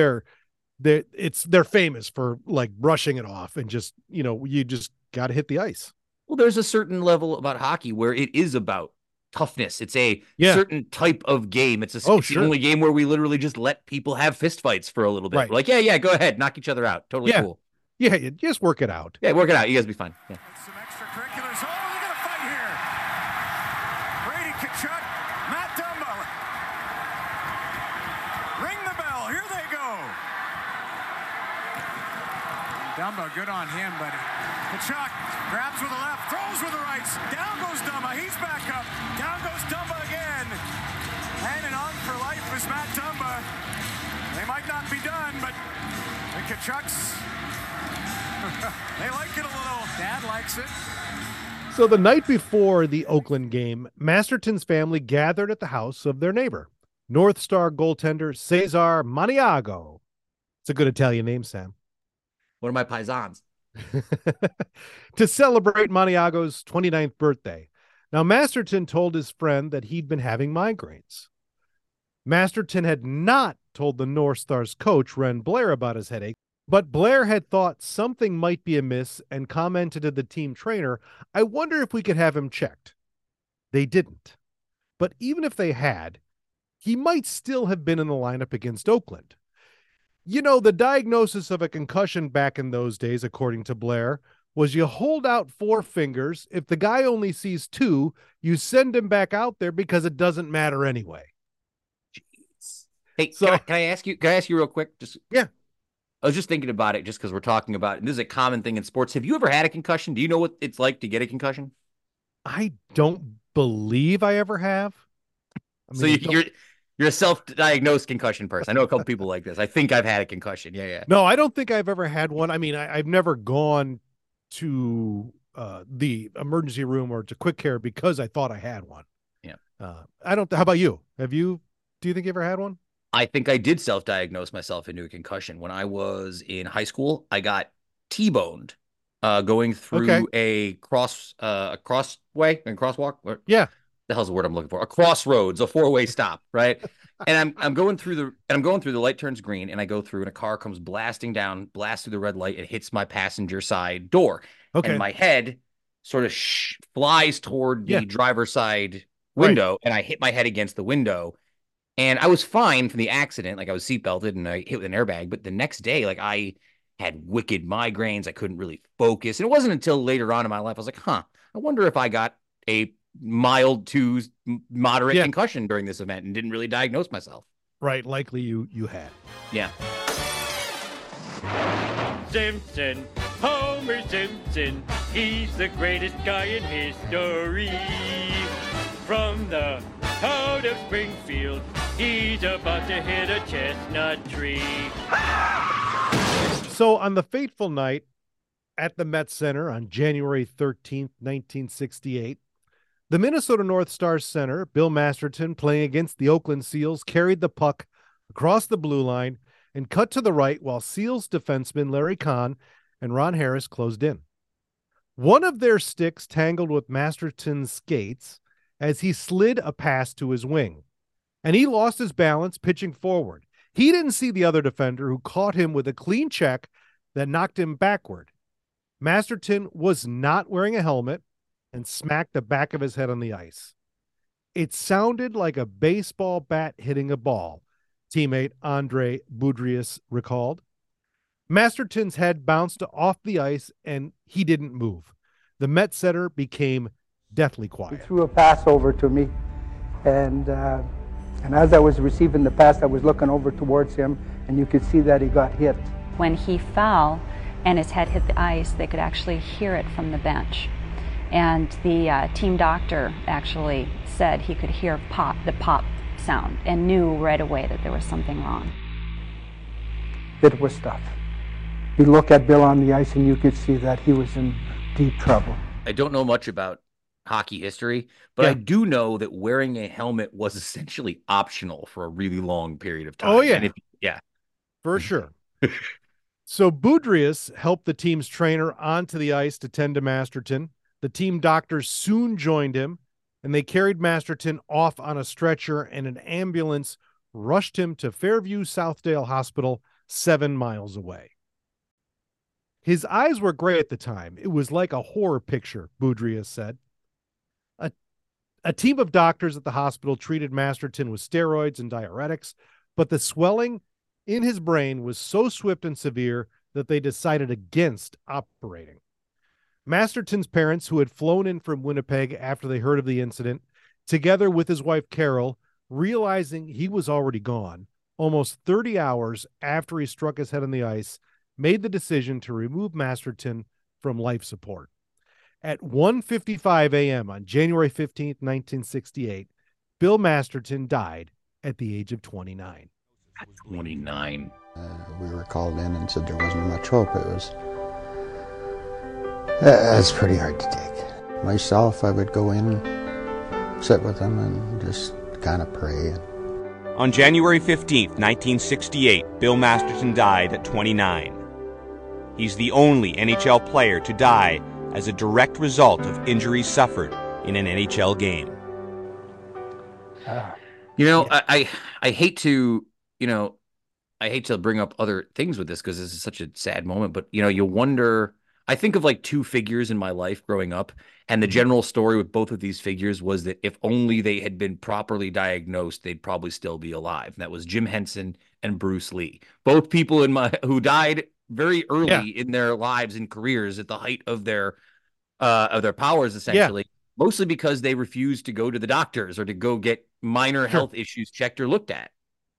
they're famous for like brushing it off and just, you just got to hit the ice. Well, there's a certain level about hockey where it is about toughness. It's a certain type of game. It's the only game where we literally just let people have fistfights for a little bit. Right. We're like, yeah, go ahead, knock each other out. Totally cool. Yeah, you just work it out. Yeah, work it out. You guys be fine. Yeah. Some extracurriculars. Oh, they're going to fight here. Brady Tkachuk, Matt Dumba. Ring the bell. Here they go. Dumba, good on him, buddy. Tkachuk grabs with the left, throws with the right. Down goes Dumba. He's back up. Down goes Dumba again. Hanging on for life is Matt Dumba. They might not be done, but the Tkachuks, they like it a little. Dad likes it. So the night before the Oakland game, Masterton's family gathered at the house of their neighbor, North Star goaltender Cesar Maniago. It's a good Italian name, Sam. One of my paisans. To celebrate Maniago's 29th birthday. Now, Masterton told his friend that he'd been having migraines. Masterton had not told the North Stars coach, Ren Blair, about his headache, but Blair had thought something might be amiss and commented to the team trainer, I wonder if we could have him checked. They didn't. But even if they had, he might still have been in the lineup against Oakland. The diagnosis of a concussion back in those days, according to Blair, was you hold out 4 fingers. If the guy only sees 2, you send him back out there because it doesn't matter anyway. Hey, So can I ask you? Can I ask you real quick? Just yeah, I was just thinking about it, just because we're talking about it. And this is a common thing in sports. Have you ever had a concussion? Do you know what it's like to get a concussion? I don't believe I ever have. I mean, So you're a self-diagnosed concussion person. I know a couple people like this. I think I've had a concussion. Yeah, yeah. no, I don't think I've ever had one. I mean, I've never gone to the emergency room or to quick care because I thought I had one. Yeah. I don't. How about you? Do you think you ever had one? I think I did self-diagnose myself into a concussion when I was in high school. I got T-boned going through a crossway and crosswalk. Yeah. The hell's the word I'm looking for? A crossroads, a four-way stop, right? And I'm going through the light turns green, and I go through, and a car comes blasting down, blasts through the red light, and hits my passenger side door. Okay. And my head sort of flies toward the driver's side window, and I hit my head against the window. And I was fine from the accident, like I was seatbelted and I hit with an airbag. But the next day, like I had wicked migraines. I couldn't really focus. And it wasn't until later on in my life I was like, I wonder if I got a mild to moderate concussion during this event and didn't really diagnose myself. Right. Likely you had. Yeah. Simpson, Homer Simpson, he's the greatest guy in history. From the town of Springfield, he's about to hit a chestnut tree. So on the fateful night at the Met Center on January 13th, 1968, the Minnesota North Stars center, Bill Masterton, playing against the Oakland Seals, carried the puck across the blue line and cut to the right while Seals defensemen Larry Kahn and Ron Harris closed in. One of their sticks tangled with Masterton's skates as he slid a pass to his wing, and he lost his balance pitching forward. He didn't see the other defender, who caught him with a clean check that knocked him backward. Masterton was not wearing a helmet and smacked the back of his head on the ice. It sounded like a baseball bat hitting a ball, teammate Andre Boudreas recalled. Masterton's head bounced off the ice and he didn't move. The Met center became deathly quiet. He threw a pass over to me, and as I was receiving the pass, I was looking over towards him, and you could see that he got hit. When he fell and his head hit the ice, they could actually hear it from the bench. And the team doctor actually said he could hear the pop sound and knew right away that there was something wrong. It was tough. You look at Bill on the ice and you could see that he was in deep trouble. I don't know much about hockey history, but I do know that wearing a helmet was essentially optional for a really long period of time. Oh, yeah. Yeah. For sure. So Boudreas helped the team's trainer onto the ice to tend to Masterton. The team doctors soon joined him, and they carried Masterton off on a stretcher, and an ambulance rushed him to Fairview Southdale Hospital 7 miles away. His eyes were gray at the time. It was like a horror picture, Boudreas said. A team of doctors at the hospital treated Masterton with steroids and diuretics, but the swelling in his brain was so swift and severe that they decided against operating. Masterton's parents, who had flown in from Winnipeg after they heard of the incident, together with his wife Carol, realizing he was already gone, almost 30 hours after he struck his head on the ice, made the decision to remove Masterton from life support. At 1:55 a.m. on January 15th, 1968, Bill Masterton died at the age of 29. At 29. We were called in and said there wasn't much hope. It's pretty hard to take. Myself, I would go in, sit with him, and just kind of pray. On January 15th, 1968, Bill Masterton died at 29. He's the only NHL player to die as a direct result of injuries suffered in an NHL game. I hate to, I hate to bring up other things with this because this is such a sad moment, but, you wonder, I think of like two figures in my life growing up, and the general story with both of these figures was that if only they had been properly diagnosed, they'd probably still be alive. And that was Jim Henson and Bruce Lee, both people who died very early in their lives and careers at the height of their powers, essentially, mostly because they refused to go to the doctors or to go get minor health issues checked or looked at.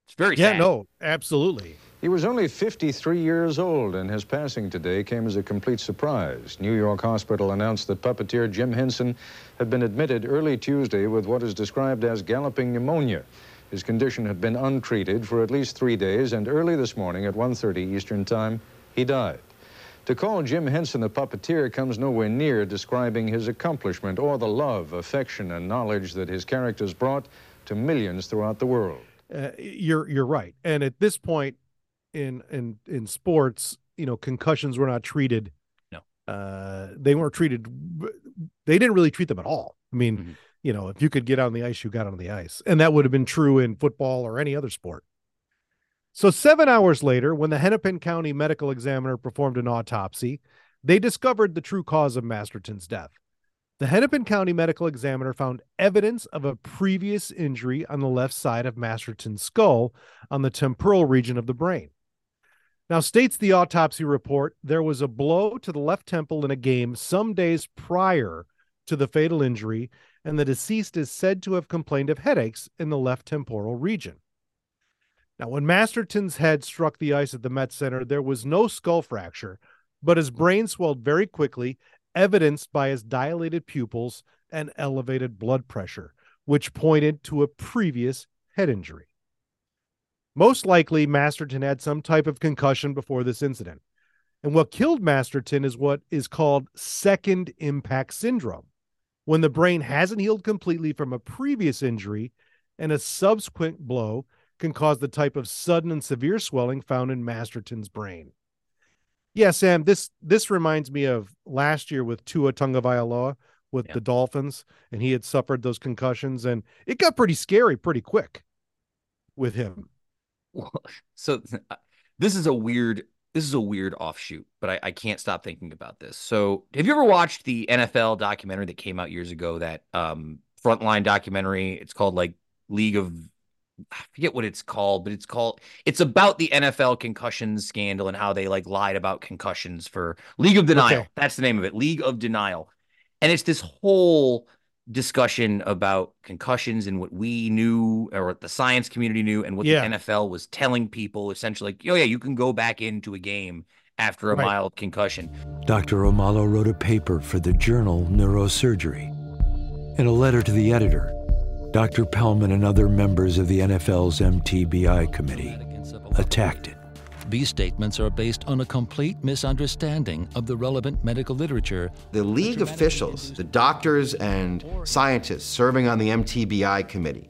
It's very Yeah, sad. no, absolutely. He was only 53 years old, and his passing today came as a complete surprise. New York Hospital announced that puppeteer Jim Henson had been admitted early Tuesday with what is described as galloping pneumonia. His condition had been untreated for at least 3 days, and early this morning at 1:30 Eastern Time, he died. To call Jim Henson a puppeteer comes nowhere near describing his accomplishment or the love, affection, and knowledge that his characters brought to millions throughout the world. You're right. And at this point in sports, concussions were not treated. No. They weren't treated. They didn't really treat them at all. I mean, if you could get on the ice, you got on the ice. And that would have been true in football or any other sport. So 7 hours later, when the Hennepin County medical examiner performed an autopsy, they discovered the true cause of Masterton's death. The Hennepin County medical examiner found evidence of a previous injury on the left side of Masterton's skull on the temporal region of the brain. Now, states the autopsy report, there was a blow to the left temple in a game some days prior to the fatal injury, and the deceased is said to have complained of headaches in the left temporal region. Now, when Masterton's head struck the ice at the Met Center, there was no skull fracture, but his brain swelled very quickly, evidenced by his dilated pupils and elevated blood pressure, which pointed to a previous head injury. Most likely, Masterton had some type of concussion before this incident. And what killed Masterton is what is called second impact syndrome, when the brain hasn't healed completely from a previous injury and a subsequent blow can cause the type of sudden and severe swelling found in Masterton's brain. Yeah, Sam, this reminds me of last year with Tua Tagovailoa with the Dolphins, and he had suffered those concussions, and it got pretty scary pretty quick with him. So this is a weird offshoot, but I can't stop thinking about this. So have you ever watched the NFL documentary that came out years ago, that Frontline documentary? It's called like League of, I forget what it's called, but it's about the NFL concussion scandal and how they like lied about concussions for League of Denial. Okay. That's the name of it. League of Denial. And it's this whole discussion about concussions and what we knew, or what the science community knew, and what the NFL was telling people, essentially like, oh yeah, you can go back into a game after a mild concussion. Dr. Omalo wrote a paper for the journal Neurosurgery. In a letter to the editor, Dr. Pellman and other members of the NFL's MTBI committee attacked it. These statements are based on a complete misunderstanding of the relevant medical literature. The league officials, the doctors and scientists serving on the MTBI committee,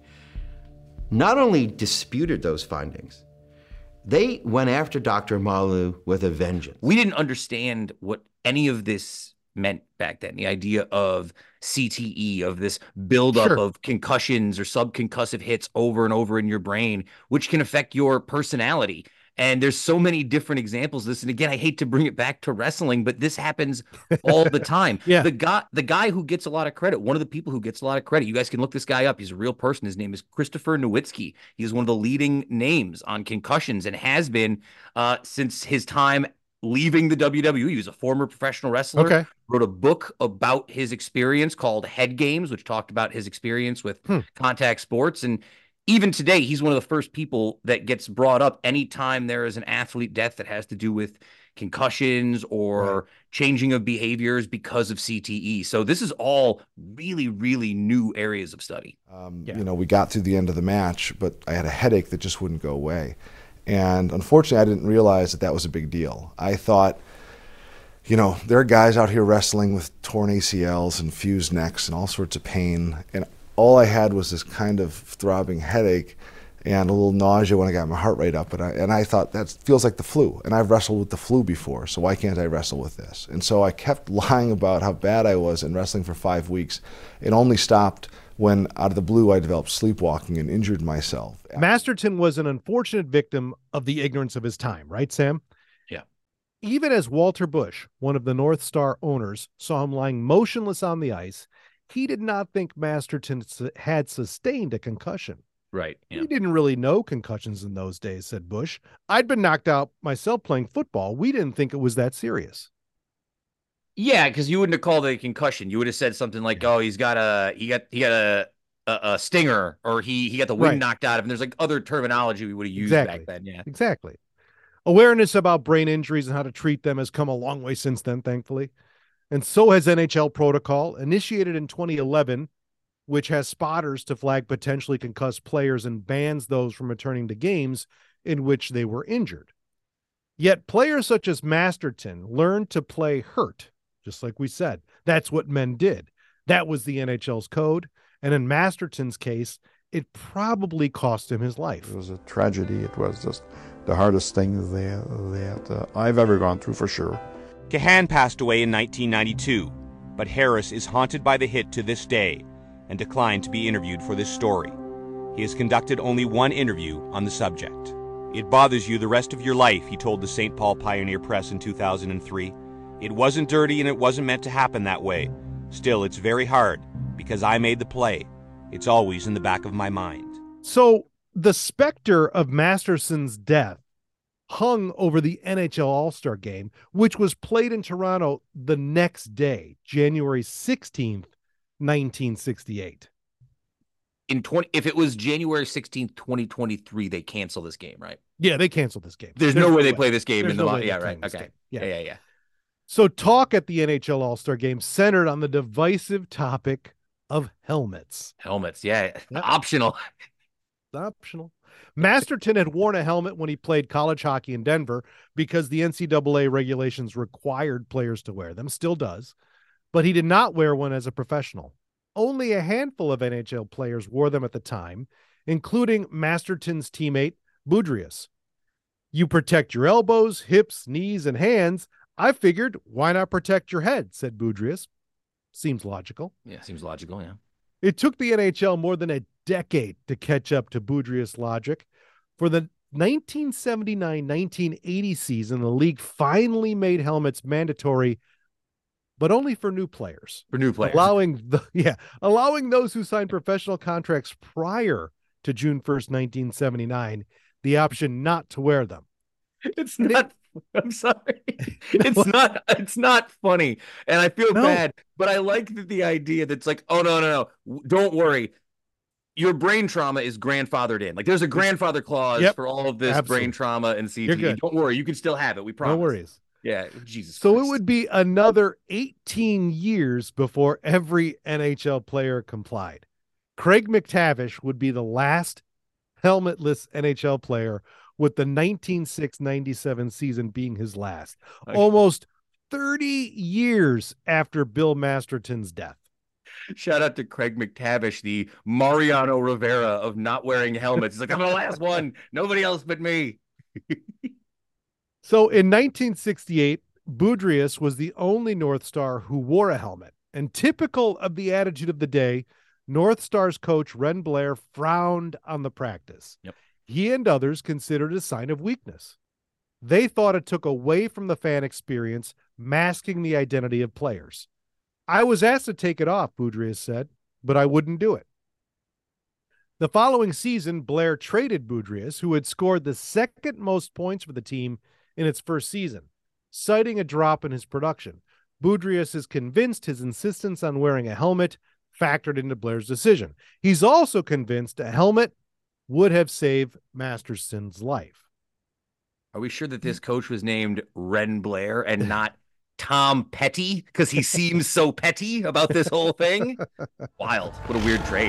not only disputed those findings, they went after Dr. Malu with a vengeance. We didn't understand what any of this meant back then. The idea of CTE, of this buildup of concussions or subconcussive hits over and over in your brain, which can affect your personality. And there's so many different examples of this. And again, I hate to bring it back to wrestling, but this happens all the time. The guy who gets a lot of credit, one of the people who gets a lot of credit, you guys can look this guy up. He's a real person. His name is Christopher Nowitzki. He's one of the leading names on concussions and has been since his time leaving the WWE. He was a former professional wrestler. Wrote a book about his experience called Head Games, which talked about his experience with contact sports. And even today, he's one of the first people that gets brought up anytime there is an athlete death that has to do with concussions or changing of behaviors because of CTE. So this is all really, really new areas of study. We got through the end of the match, but I had a headache that just wouldn't go away. And unfortunately, I didn't realize that was a big deal. I thought, there are guys out here wrestling with torn ACLs and fused necks and all sorts of pain. And all I had was this kind of throbbing headache and a little nausea when I got my heart rate up. And I thought, that feels like the flu. And I've wrestled with the flu before, so why can't I wrestle with this? And so I kept lying about how bad I was in wrestling for 5 weeks. It only stopped when, out of the blue, I developed sleepwalking and injured myself. Masterton was an unfortunate victim of the ignorance of his time, right, Sam? Yeah. Even as Walter Bush, one of the North Star owners, saw him lying motionless on the ice, he did not think Masterton had sustained a concussion. Right. Yeah. We didn't really know concussions in those days, said Bush. I'd been knocked out myself playing football. We didn't think it was that serious. Yeah, because you wouldn't have called it a concussion. You would have said something like, "Oh, he got a a stinger, or he got the wind knocked out of him. There's like other terminology we would have used back then. Yeah, exactly. Awareness about brain injuries and how to treat them has come a long way since then, thankfully. And so has NHL protocol, initiated in 2011, which has spotters to flag potentially concussed players and bans those from returning to games in which they were injured. Yet players such as Masterton learned to play hurt, just like we said. That's what men did. That was the NHL's code. And in Masterton's case, it probably cost him his life. It was a tragedy. It was just the hardest thing that I've ever gone through, for sure. Cahan passed away in 1992, but Harris is haunted by the hit to this day and declined to be interviewed for this story. He has conducted only one interview on the subject. It bothers you the rest of your life, he told the St. Paul Pioneer Press in 2003. It wasn't dirty and it wasn't meant to happen that way. Still, it's very hard because I made the play. It's always in the back of my mind. So the specter of Masterson's death hung over the NHL All-Star Game, which was played in Toronto the next day, January 16th, 1968. If it was January 16th, 2023, they cancel this game, right? Yeah, they canceled this game. There's no way they play this game in the yeah, right. Okay. Yeah. So talk at the NHL All-Star Game centered on the divisive topic of helmets. Helmets, yeah. Optional. Optional. Masterton had worn a helmet when he played college hockey in Denver because the NCAA regulations required players to wear them, still does, but he did not wear one as a professional. Only a handful of NHL players wore them at the time, including Masterton's teammate, Boudreas. You protect your elbows, hips, knees, and hands. I figured, why not protect your head, said Boudreas. Seems logical. Yeah, seems logical, yeah. It took the NHL more than a decade to catch up to Boudreas' logic. For the 1979-1980 season, the league finally made helmets mandatory, but only for new players. For new players. Allowing those who signed professional contracts prior to June 1st, 1979, the option not to wear them. It's not I'm sorry. It's not funny. And I feel bad, but I like the idea that's like, oh, no. Don't worry. Your brain trauma is grandfathered in. Like there's a grandfather clause for all of this brain trauma and CTE. Don't worry. You can still have it. We promise. No worries. Yeah. Jesus So Christ. It would be another 18 years before every NHL player complied. Craig McTavish would be the last helmetless NHL player, with the 1996-97 season being his last, almost 30 years after Bill Masterton's death. Shout out to Craig McTavish, the Mariano Rivera of not wearing helmets. He's like, I'm the last one. Nobody else but me. So in 1968, Boudreas was the only North Star who wore a helmet. And typical of the attitude of the day, North Star's coach, Ren Blair, frowned on the practice. Yep. He and others considered it a sign of weakness. They thought it took away from the fan experience, masking the identity of players. I was asked to take it off, Boudreas said, but I wouldn't do it. The following season, Blair traded Boudreas, who had scored the second most points for the team in its first season, citing a drop in his production. Boudreas is convinced his insistence on wearing a helmet factored into Blair's decision. He's also convinced a helmet would have saved Masterson's life. Are we sure that this coach was named Ren Blair and not Tom Petty? Because he seems so petty about this whole thing. Wild. What a weird trade.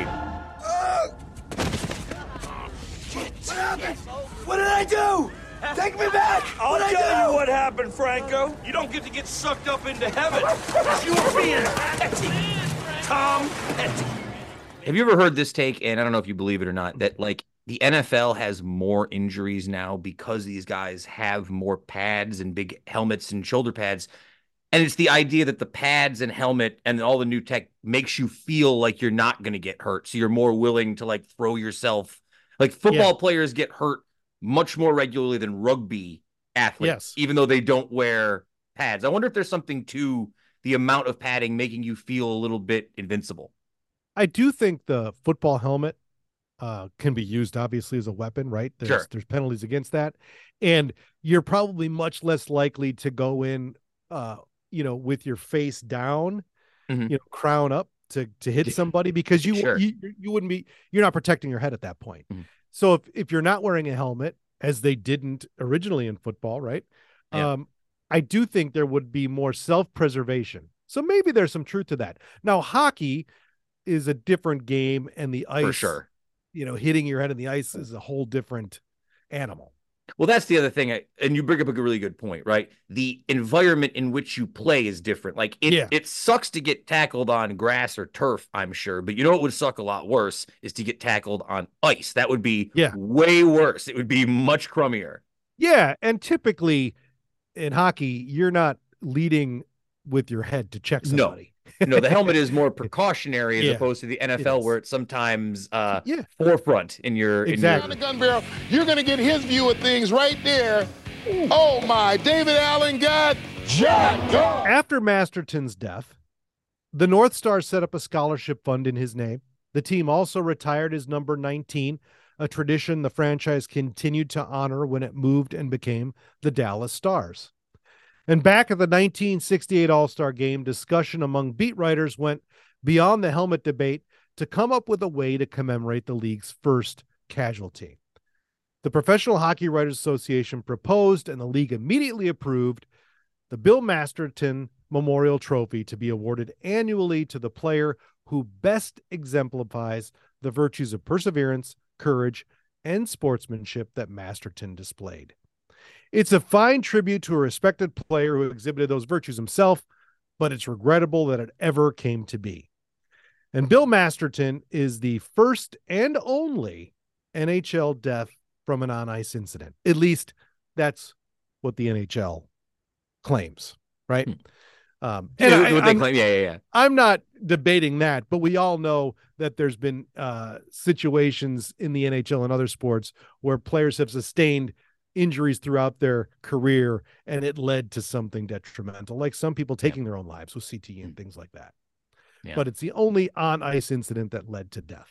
What did I do? Take me back! I'll tell you what happened, Franco. You don't get to get sucked up into heaven. You were being petty. Tom Petty. Have you ever heard this take, and I don't know if you believe it or not, that like the NFL has more injuries now because these guys have more pads and big helmets and shoulder pads? And it's the idea that the pads and helmet and all the new tech makes you feel like you're not going to get hurt. So you're more willing to like throw yourself. Like football players get hurt much more regularly than rugby athletes, even though they don't wear pads. I wonder if there's something to the amount of padding making you feel a little bit invincible. I do think the football helmet can be used, obviously, as a weapon, right? There's penalties against that. And you're probably much less likely to go in, with your face down, crown up. to hit somebody because you wouldn't be, you're not protecting your head at that point. Mm-hmm. So if you're not wearing a helmet, as they didn't originally in football, right? Yeah. I do think there would be more self-preservation. So maybe there's some truth to that. Now, hockey is a different game, and the ice, For sure. Hitting your head in the ice is a whole different animal. Well, that's the other thing. And you bring up a really good point, right? The environment in which you play is different. Like it sucks to get tackled on grass or turf, I'm sure. But you know what would suck a lot worse is to get tackled on ice. That would be way worse. It would be much crummier. Yeah. And typically in hockey, you're not leading with your head to check somebody. No, the helmet is more precautionary as opposed to the NFL, where it's sometimes forefront in your Exactly. On the gun barrel, you're going to get his view of things right there. Ooh. Oh my, David Allen got jacked up. After Masterton's death, the North Stars set up a scholarship fund in his name. The team also retired his number 19, a tradition the franchise continued to honor when it moved and became the Dallas Stars. And back at the 1968 All-Star Game, discussion among beat writers went beyond the helmet debate to come up with a way to commemorate the league's first casualty. The Professional Hockey Writers Association proposed, and the league immediately approved, the Bill Masterton Memorial Trophy to be awarded annually to the player who best exemplifies the virtues of perseverance, courage, and sportsmanship that Masterton displayed. It's a fine tribute to a respected player who exhibited those virtues himself, but it's regrettable that it ever came to be. And Bill Masterton is the first and only NHL death from an on-ice incident. At least that's what the NHL claims, right? What they claim. Yeah. I'm not debating that, but we all know that there's been situations in the NHL and other sports where players have sustained injuries throughout their career, and it led to something detrimental, like some people taking their own lives with CTE and things like that. Yeah. But it's the only on-ice incident that led to death.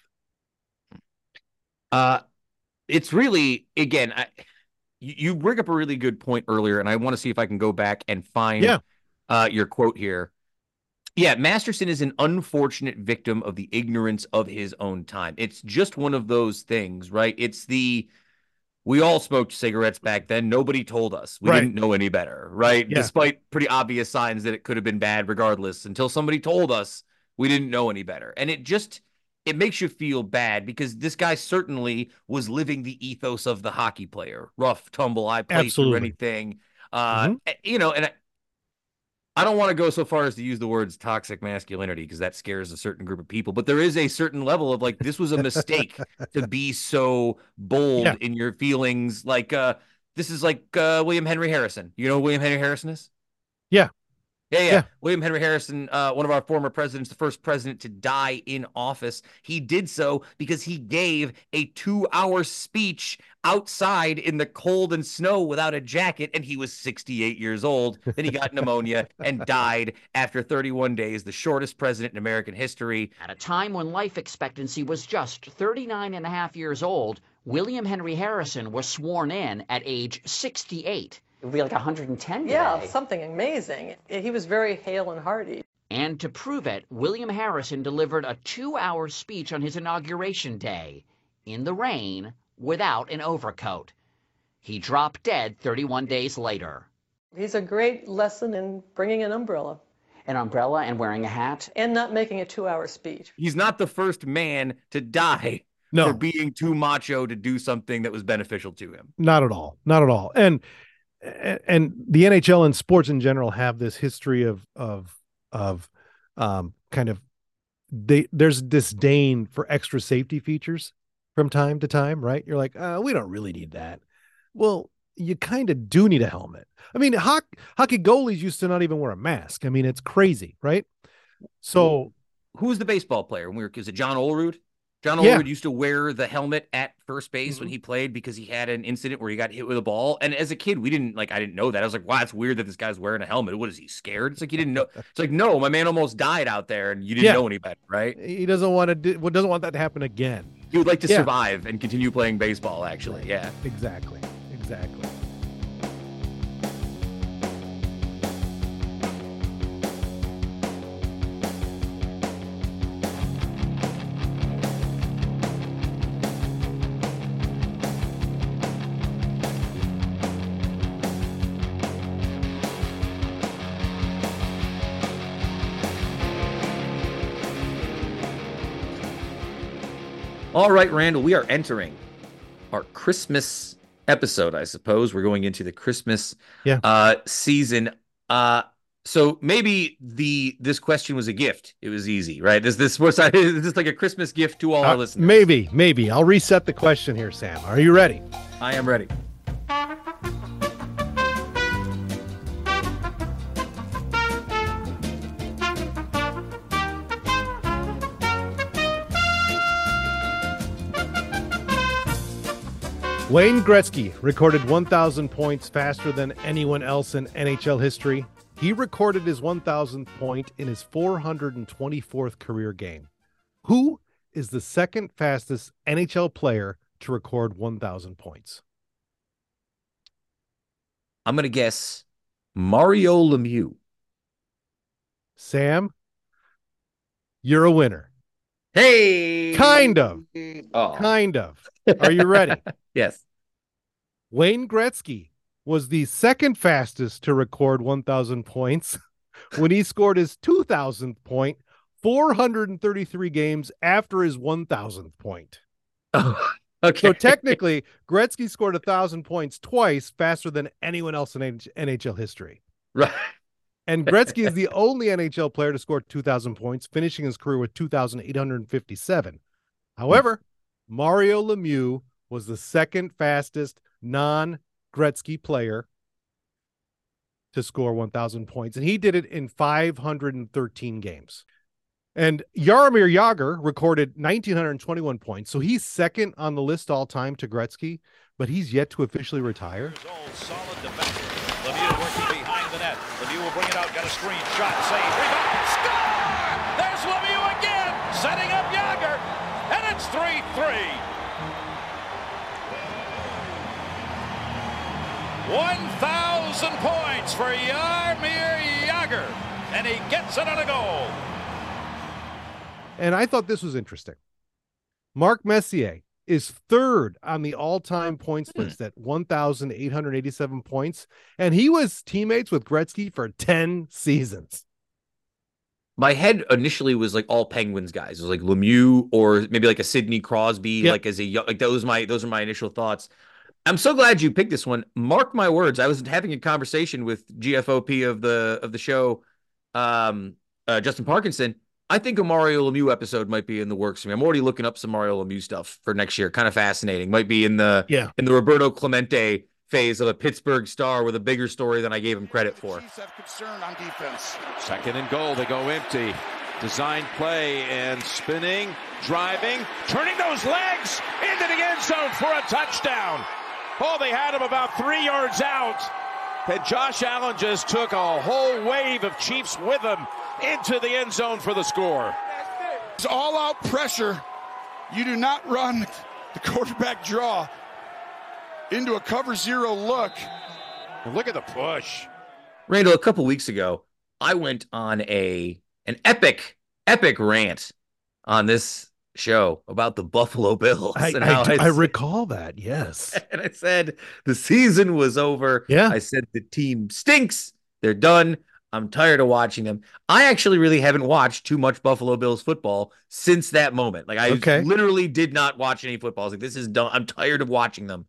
It's really, again, you bring up a really good point earlier, and I want to see if I can go back and find your quote here. Yeah, Masterton is an unfortunate victim of the ignorance of his own time. It's just one of those things, right? It's we all smoked cigarettes back then. Nobody told us. We didn't know any better, right? Yeah. Despite pretty obvious signs that it could have been bad regardless, until somebody told us we didn't know any better. And it makes you feel bad because this guy certainly was living the ethos of the hockey player. Rough, tumble, I play through anything. And I don't want to go so far as to use the words toxic masculinity because that scares a certain group of people, but there is a certain level of like, this was a mistake to be so bold in your feelings. Like, this is like William Henry Harrison. You know who William Henry Harrison is? Yeah. Yeah. William Henry Harrison, one of our former presidents, the first president to die in office. He did so because he gave a 2-hour speech outside in the cold and snow without a jacket, and he was 68 years old. Then he got pneumonia and died after 31 days, the shortest president in American history. At a time when life expectancy was just 39 and a half years old, William Henry Harrison was sworn in at age 68. It would be like 110 today. Yeah, something amazing. He was very hale and hearty. And to prove it, William Harrison delivered a 2-hour speech on his inauguration day, in the rain, without an overcoat. He dropped dead 31 days later. He's a great lesson in bringing an umbrella. An umbrella and wearing a hat? And not making a 2-hour speech. He's not the first man to die for being too macho to do something that was beneficial to him. Not at all. Not at all. And the NHL and sports in general have this history of kind of there's disdain for extra safety features from time to time, right? You're like, we don't really need that. Well, you kind of do need a helmet. I mean, hockey goalies used to not even wear a mask. I mean, it's crazy, right? So who's the baseball player? Is it John Olerud? John Olerud used to wear the helmet at first base when he played because he had an incident where he got hit with a ball. And as a kid, I didn't know that. I was like, wow, it's weird that this guy's wearing a helmet. What is he, scared? It's like, you didn't know. It's like, no, my man almost died out there and you didn't know any better, right? He doesn't want that to happen again. He would like to survive and continue playing baseball, actually. Right. Yeah, exactly. All right, Randall, we are entering our Christmas episode, I suppose. We're going into the Christmas season. So maybe this question was a gift. It was easy, right? Is this like a Christmas gift to all our listeners? Maybe. I'll reset the question here, Sam. Are you ready? I am ready. Wayne Gretzky recorded 1,000 points faster than anyone else in NHL history. He recorded his 1,000th point in his 424th career game. Who is the second fastest NHL player to record 1,000 points? I'm going to guess Mario Lemieux. Sam, you're a winner. Hey! Kind of. Oh. Kind of. Are you ready? Yes. Wayne Gretzky was the second fastest to record 1,000 points when he scored his 2,000th point 433 games after his 1,000th point. Oh, okay. So technically, Gretzky scored 1,000 points twice faster than anyone else in NHL history. Right. And Gretzky is the only NHL player to score 2,000 points, finishing his career with 2,857. However, Mario Lemieux was the second fastest non-Gretzky player to score 1,000 points, and he did it in 513 games. And Jaromir Jagr recorded 1,921 points, so he's second on the list all-time to Gretzky, but he's yet to officially retire. Solid defender. Lemieux working behind the net. Lemieux will bring it out, got a screen, shot, save, rebound, score! There's Lemieux again, setting up Jagr, and it's 3-3. 1,000 points for Jaromir Jagr, and he gets it on a goal. And I thought this was interesting. Mark Messier is third on the all-time points list at 1,887 points, and he was teammates with Gretzky for 10 seasons. My head initially was like all Penguins guys. It was like Lemieux or maybe like a Sidney Crosby, like as a young, like those are my initial thoughts. I'm so glad you picked this one. Mark my words. I was having a conversation with GFOP of the show, Justin Parkinson. I think a Mario Lemieux episode might be in the works for me. I'm already looking up some Mario Lemieux stuff for next year. Kind of fascinating. Might be in the Roberto Clemente phase of a Pittsburgh star with a bigger story than I gave him credit for. Concern on defense. Second and goal. They go empty. Design play and spinning, driving, turning those legs into the end zone for a touchdown. Oh, they had him about 3 yards out. And Josh Allen just took a whole wave of Chiefs with him into the end zone for the score. It's all-out pressure. You do not run the quarterback draw into a cover zero look. And look at the push. Randall, a couple weeks ago, I went on an epic rant on this show about the Buffalo Bills. I recall that, yes. And I said the season was over. Yeah. I said the team stinks. They're done. I'm tired of watching them. I actually really haven't watched too much Buffalo Bills football since that moment. Like I literally did not watch any football. I was like, this is done. I'm tired of watching them.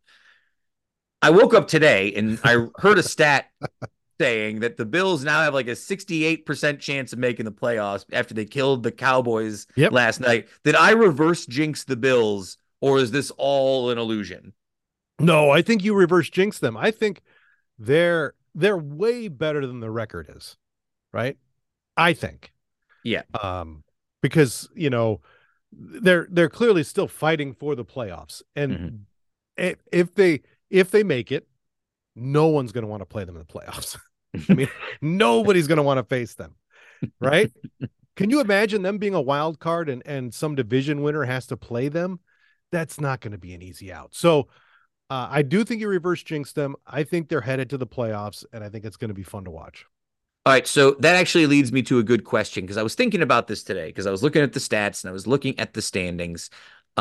I woke up today and I heard a stat saying that the Bills now have like a 68% chance of making the playoffs after they killed the Cowboys last night. Did I reverse jinx the Bills, or is this all an illusion? No, I think you reverse jinx them. I think they're way better than the record is, right? I think. Yeah. Because, you know, they're clearly still fighting for the playoffs. And if they make it, no one's going to want to play them in the playoffs. I mean, nobody's going to want to face them, right? Can you imagine them being a wild card and some division winner has to play them? That's not going to be an easy out. So I do think you reverse jinx them. I think they're headed to the playoffs, and I think it's going to be fun to watch. All right, so that actually leads me to a good question, because I was thinking about this today, because I was looking at the stats and I was looking at the standings.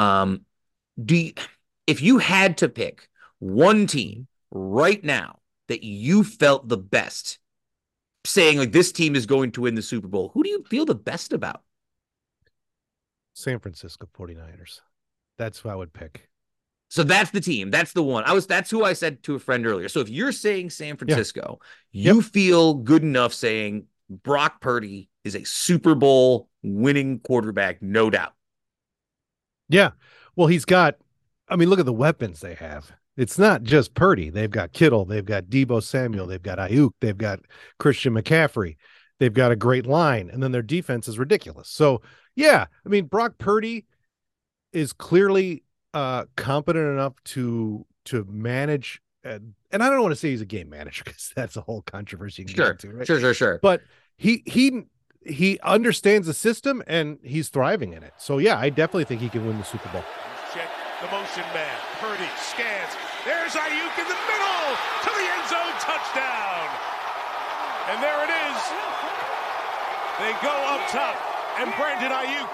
If you had to pick one team right now that you felt the best, saying like this team is going to win the Super Bowl, who do you feel the best about? San Francisco 49ers. That's who I would pick. So that's the team. That's the one. That's who I said to a friend earlier. So if you're saying San Francisco, you feel good enough saying Brock Purdy is a Super Bowl winning quarterback, no doubt. Yeah. Well, look at the weapons they have. It's not just Purdy. They've got Kittle. They've got Deebo Samuel. They've got Ayuk. They've got Christian McCaffrey. They've got a great line. And then their defense is ridiculous. So, yeah, I mean, Brock Purdy is clearly competent enough to manage. And I don't want to say he's a game manager because that's a whole controversy. Sure. Sure. But he understands the system and he's thriving in it. So, yeah, I definitely think he can win the Super Bowl. Check the motion man. Purdy scans. There's Ayuk in the middle to the end zone, touchdown. And there it is. They go up top, and Brandon Ayuk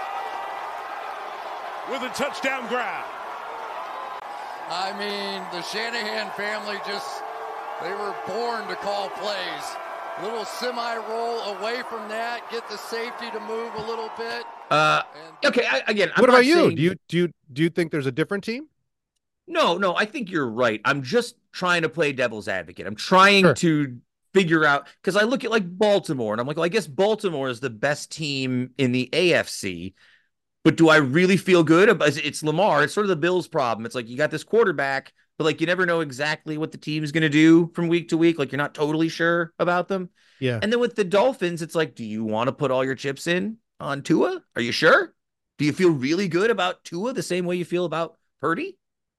with a touchdown grab. I mean, the Shanahan family they were born to call plays. Little semi-roll away from that, get the safety to move a little bit. Okay, what about you? Do you think there's a different team? No, I think you're right. I'm just trying to play devil's advocate. I'm trying to figure out, because I look at like Baltimore and I'm like, well, I guess Baltimore is the best team in the AFC, but do I really feel good about it's Lamar? It's sort of the Bills' problem. It's like you got this quarterback, but like you never know exactly what the team's going to do from week to week. Like you're not totally sure about them. Yeah. And then with the Dolphins, it's like, do you want to put all your chips in on Tua? Are you sure? Do you feel really good about Tua the same way you feel about Purdy?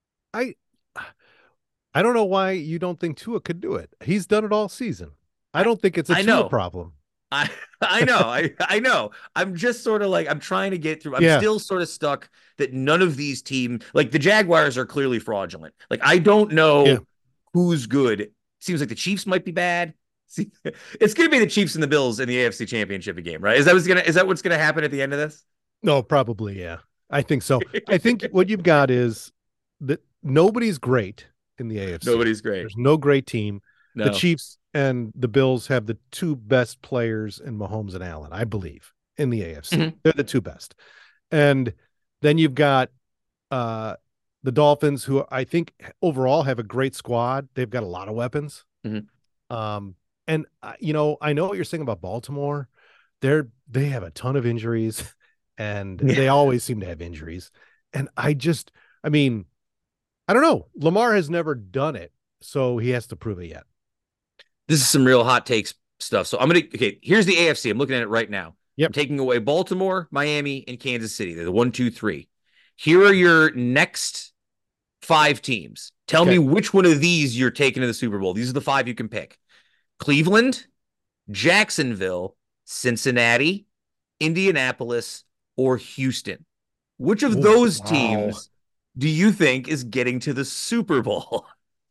I don't know why you don't think Tua could do it. He's done it all season. I don't think it's a Tua problem. I know. I'm just sort of like, I'm trying to get through. I'm still sort of stuck that none of these teams, like the Jaguars are clearly fraudulent. Like, I don't know who's good. Seems like the Chiefs might be bad. It's going to be the Chiefs and the Bills in the AFC Championship game, right? Is that what's going to happen at the end of this? No, probably. Yeah, I think so. I think what you've got is that nobody's great in the AFC. Nobody's great. There's no great team. No. The Chiefs and the Bills have the two best players in Mahomes and Allen, I believe, in the AFC. Mm-hmm. They're the two best. And then you've got the Dolphins, who I think overall have a great squad. They've got a lot of weapons. Mm-hmm. And I know what you're saying about Baltimore. They have a ton of injuries, and they always seem to have injuries. And I don't know. Lamar has never done it, so he has to prove it yet. This is some real hot takes stuff. So here's the AFC. I'm looking at it right now. Yep. I'm taking away Baltimore, Miami, and Kansas City. They're the 1, 2, 3. Here are your next 5 teams. Tell me which one of these you're taking to the Super Bowl. These are the 5 you can pick. Cleveland, Jacksonville, Cincinnati, Indianapolis, or Houston. Which of those teams do you think is getting to the Super Bowl?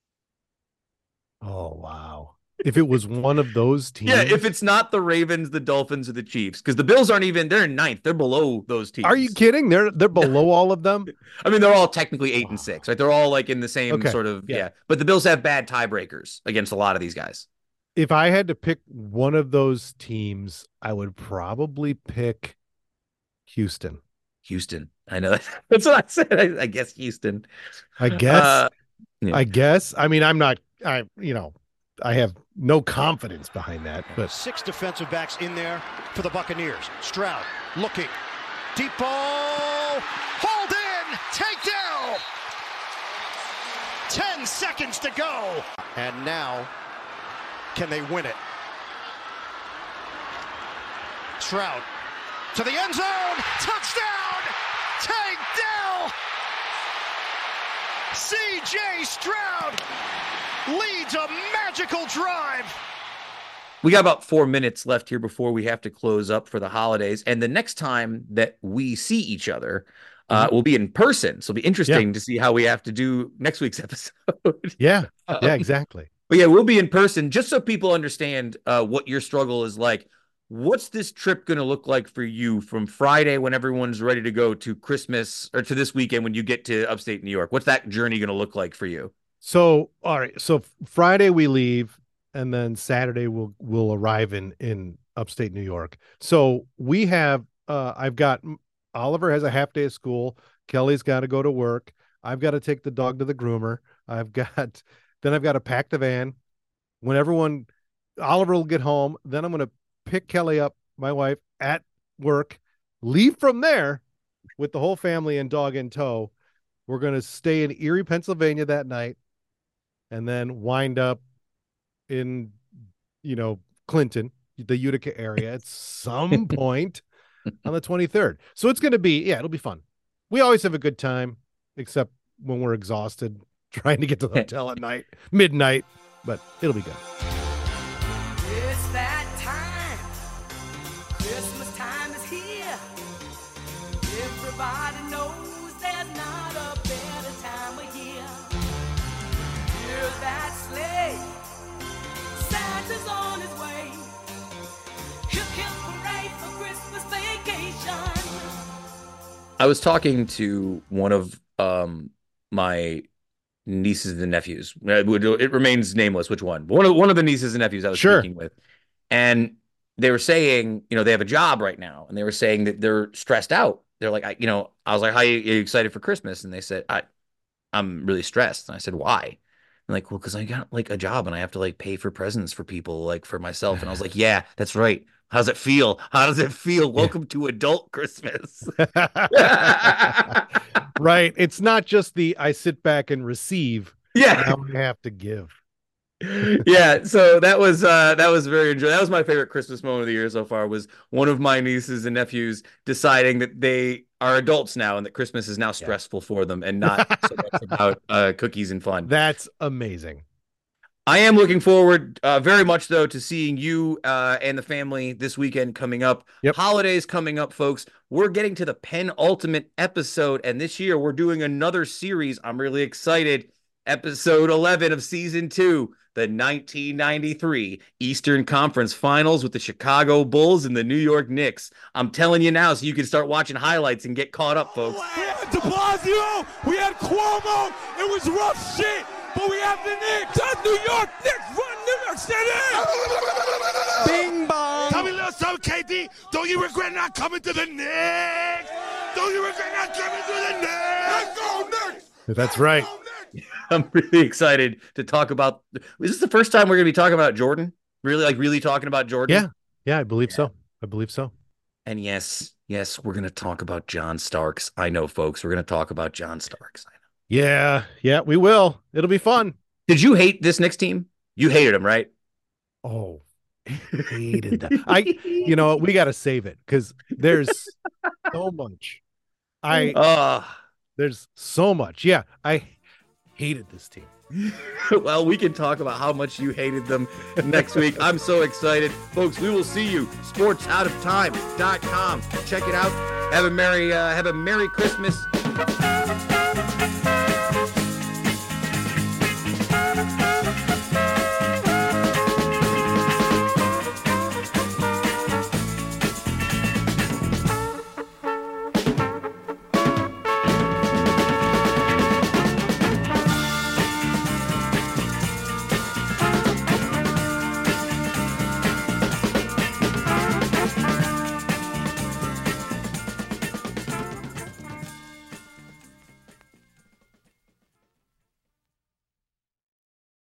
Oh, wow. If it was one of those teams. Yeah, if it's not the Ravens, the Dolphins, or the Chiefs, because the Bills they're in 9th. They're below those teams. Are you kidding? They're below all of them? I mean, they're all technically 8 and 6, right? They're all like in the same sort of, But the Bills have bad tiebreakers against a lot of these guys. If I had to pick one of those teams, I would probably pick Houston. I know. That's what I said. I guess Houston. I guess. I mean, I have no confidence behind that. But 6 defensive backs in there for the Buccaneers. Stroud looking. Deep ball. Hold in. Takedown. 10 seconds to go. And now, can they win it? Stroud to the end zone. Touchdown. Takedown. C.J. Stroud leads a magical drive. We got about 4 minutes left here before we have to close up for the holidays. And the next time that we see each other will be in person. So it'll be interesting to see how we have to do next week's episode. Yeah, exactly. But yeah, we'll be in person just so people understand what your struggle is like. What's this trip going to look like for you from Friday when everyone's ready to go to Christmas or to this weekend when you get to upstate New York? What's that journey going to look like for you? So, all right. So Friday we leave, and then Saturday we'll arrive in upstate New York. So we have, I've got Oliver has a half day of school. Kelly's got to go to work. I've got to take the dog to the groomer. I've got to pack the van. When Oliver will get home, then I'm going to pick Kelly up, my wife, at work, leave from there with the whole family and dog in tow. We're going to stay in Erie, Pennsylvania that night, and then wind up in, Clinton, the Utica area at some point on the 23rd. So it's going to be, it'll be fun. We always have a good time, except when we're exhausted trying to get to the hotel at midnight, but it'll be good. It's that time. Christmas time is here. Everybody knows there's not a better time of year. Hear that sleigh. Santa's on his way. Hip hip hooray for Christmas vacation. I was talking to one of my nieces and nephews. It remains nameless which one. One of the nieces and nephews I was speaking with. And they were saying, they have a job right now, and they were saying that they're stressed out. They're like, I was like, how are you excited for Christmas? And they said, I'm really stressed. And I said, why? I'm like, well, because I got like a job and I have to like pay for presents for people, like for myself. And I was like, yeah, that's right. How's it feel? How does it feel? Welcome to adult Christmas. Right. It's not just I sit back and receive. Yeah. Now I have to give. Yeah. So that was very enjoyable. That was my favorite Christmas moment of the year so far, was one of my nieces and nephews deciding that they are adults now and that Christmas is now stressful for them and not so much about cookies and fun. That's amazing. I am looking forward very much, though, to seeing you and the family this weekend coming up. Yep. Holidays coming up, folks. We're getting to the penultimate episode, and this year we're doing another series. I'm really excited. Episode 11 of Season 2, the 1993 Eastern Conference Finals with the Chicago Bulls and the New York Knicks. I'm telling you now so you can start watching highlights and get caught up, folks. We had de Blasio, we had Cuomo, it was rough shit. But we have the Knicks. The New York Knicks run New York City. Bing bong. Tell me a little something, KD. Don't you regret not coming to the Knicks? Don't you regret not coming to the Knicks? Let's go Knicks. That's right. I'm really excited to talk about. Is this the first time we're going to be talking about Jordan? Really talking about Jordan? Yeah, I believe so. And yes, we're going to talk about John Starks. I know, folks. We're going to talk about John Starks. I know. Yeah, we will. It'll be fun. Did you hate this Knicks team? You hated them, right? Oh, hated them. We got to save it because there's so much. There's so much. Yeah, I hated this team. Well, we can talk about how much you hated them next week. I'm so excited. Folks, we will see you. sportsoutofTime.com. Check it out. Have a Merry Christmas.